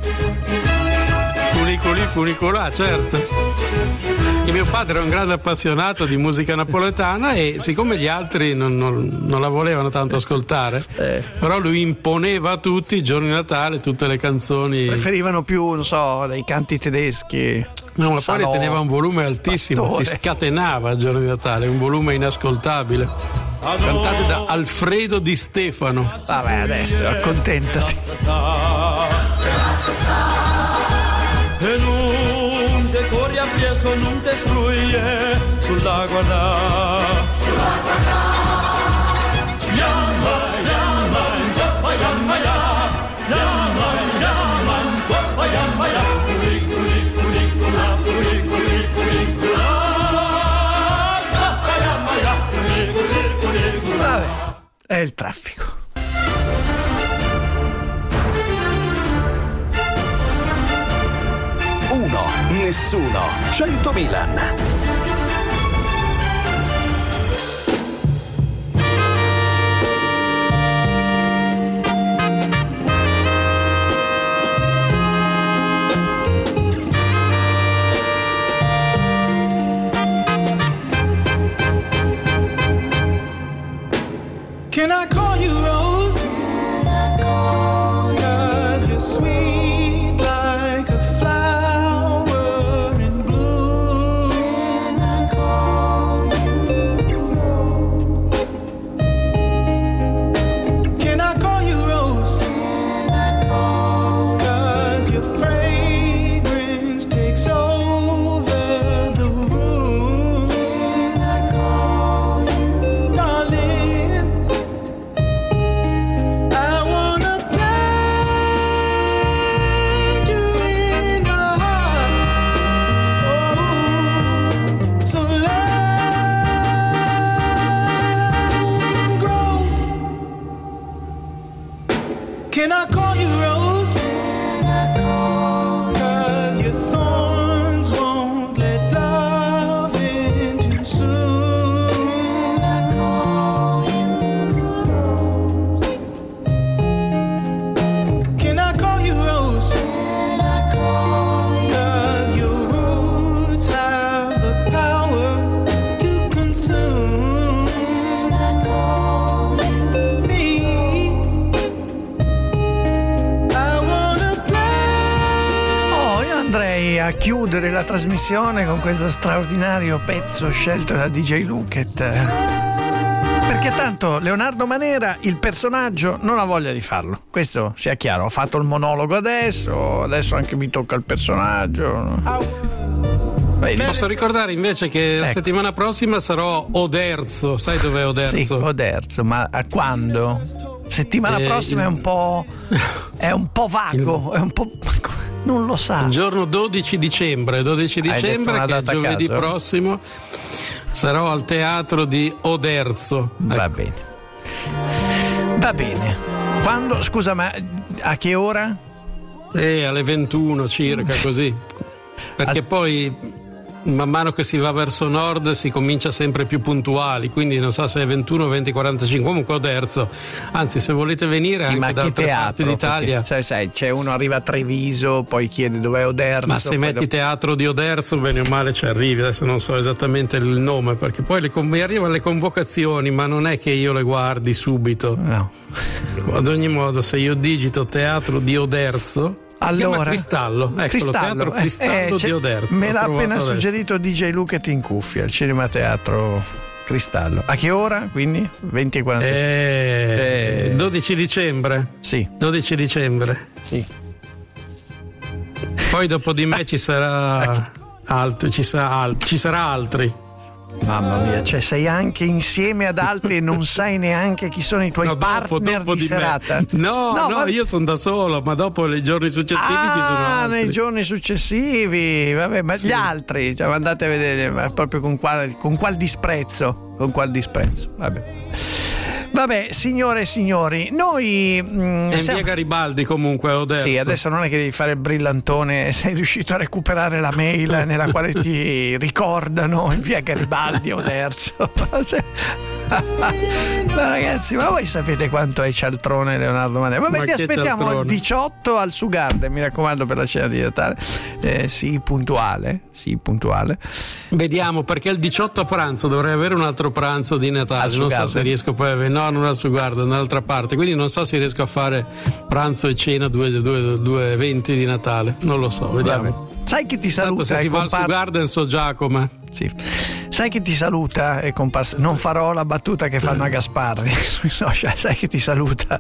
Funiculi Funiculà, certo. E mio padre è un grande appassionato di musica napoletana, e siccome gli altri non la volevano tanto ascoltare, però lui imponeva a tutti i giorni di Natale tutte le canzoni. Preferivano più, non so, dei canti tedeschi. No, ma poi teneva un volume altissimo, si scatenava il giorno di Natale, un volume inascoltabile. Cantate da Alfredo Di Stefano. Vabbè, adesso accontentati. E non te corri appresso, non te struie sulla guarda. Sulla guarda. Yamma, yamma, yamma, yamma, yamma, yamma, yamma, yamma, yamma. Vabbè, è il traffico. Uno, nessuno, 100 Milan. noi a chiudere la trasmissione con questo straordinario pezzo scelto da DJ Luket. Perché tanto Leonardo Manera, il personaggio, non ha voglia di farlo. Questo sia chiaro. Ho fatto il monologo adesso anche mi tocca il personaggio. Posso ricordare invece che la settimana prossima sarò Oderzo. Sai dov'è Oderzo? Sì, Oderzo, ma a quando? Settimana prossima è un po' vago, è un po'... non lo sa. Il giorno 12 dicembre, che è giovedì prossimo, sarò al teatro di Oderzo. Va bene. Va bene. Quando, scusa, ma a che ora? Alle 21 circa, così. Perché poi man mano che si va verso nord si comincia sempre più puntuali, quindi non so se è 21 o 20:45, comunque Oderzo. Anzi, se volete venire anche da altre parti d'Italia, perché, sai, c'è uno arriva a Treviso, poi chiede dov'è Oderzo, ma se metti teatro di Oderzo bene o male ci arrivi. Adesso non so esattamente il nome, perché poi mi arrivano le convocazioni, ma non è che io le guardi subito. No. Ad ogni modo, se io digito teatro di Oderzo, allora, Cristallo, teatro Cristallo di Oderzo. Me l'ha appena suggerito DJ Luket in cuffia, il Cinema Teatro Cristallo. A che ora? Quindi 20:45. 12 dicembre. Sì. 12 dicembre. Sì. Poi dopo di me ci sarà altri. Mamma mia, cioè sei anche insieme ad altri e non sai neanche chi sono i tuoi partner dopo di serata. No, io sono da solo, ma dopo nei giorni successivi ci sono altri. Nei giorni successivi, vabbè, ma sì. Gli altri, cioè, andate a vedere, ma proprio con qual disprezzo, Vabbè, signore e signori, noi... in via Garibaldi comunque, Oderzo. Sì, adesso non è che devi fare il brillantone, sei riuscito a recuperare la mail nella quale ti ricordano in via Garibaldi, Oderzo. Ma ragazzi, ma voi sapete quanto è cialtrone Leonardo Manera? Vabbè, ti aspettiamo cialtrone. Il 18 al Sugarden, mi raccomando, per la cena di Natale. Sì, puntuale. Vediamo, perché il 18 a pranzo dovrei avere un altro pranzo di Natale. Non so se riesco poi a avere, no, non al Sugarden, dall'altra parte. Quindi non so se riesco a fare pranzo e cena due eventi di Natale. Non lo so, vediamo. Vabbè. Sai chi ti saluta? Tanto se si va al Sugarden so già com'è. Sì. Sai che ti saluta? È comparsa. Non farò la battuta che fanno a Gasparri sui social. Sai che ti saluta?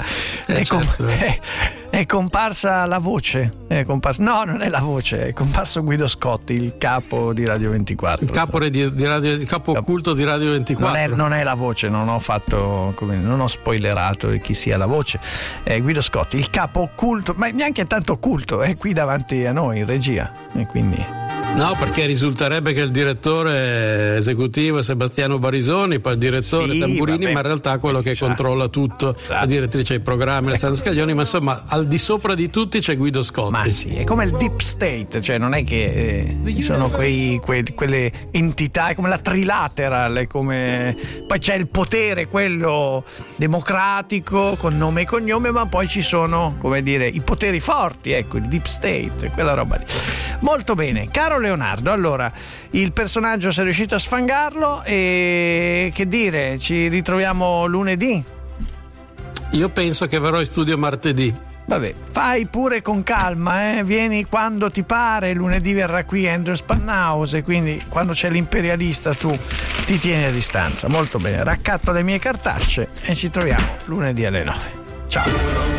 È comparsa la voce. No, non è la voce. È comparso Guido Scotti, il capo di Radio 24. Il capo occulto di Radio 24. Non è la voce. Non ho spoilerato chi sia la voce. È Guido Scotti, il capo occulto, ma neanche tanto occulto. È qui davanti a noi in regia. E quindi. No, perché risulterebbe che il direttore esecutivo è Sebastiano Barisoni, poi il direttore Tamburini, ma in realtà quello che controlla tutto, la direttrice dei programmi, Alessandro Scaglioni, ma insomma al di sopra di tutti c'è Guido Scotti. Ma sì, è come il Deep State, cioè non è che sono quelle entità, è come la Trilateral, poi c'è il potere, quello democratico con nome e cognome, ma poi ci sono, come dire, i poteri forti, ecco, il Deep State, quella roba lì. Molto bene, caro Leonardo, allora il personaggio sei riuscito a sfangarlo e che dire, ci ritroviamo lunedì? Io penso che verrò in studio martedì. Vabbè, fai pure con calma, vieni quando ti pare. Lunedì verrà qui Andrew Spannhouse, quindi quando c'è l'imperialista tu ti tieni a distanza. Molto bene, raccatto le mie cartacce e ci troviamo lunedì alle 9. Ciao.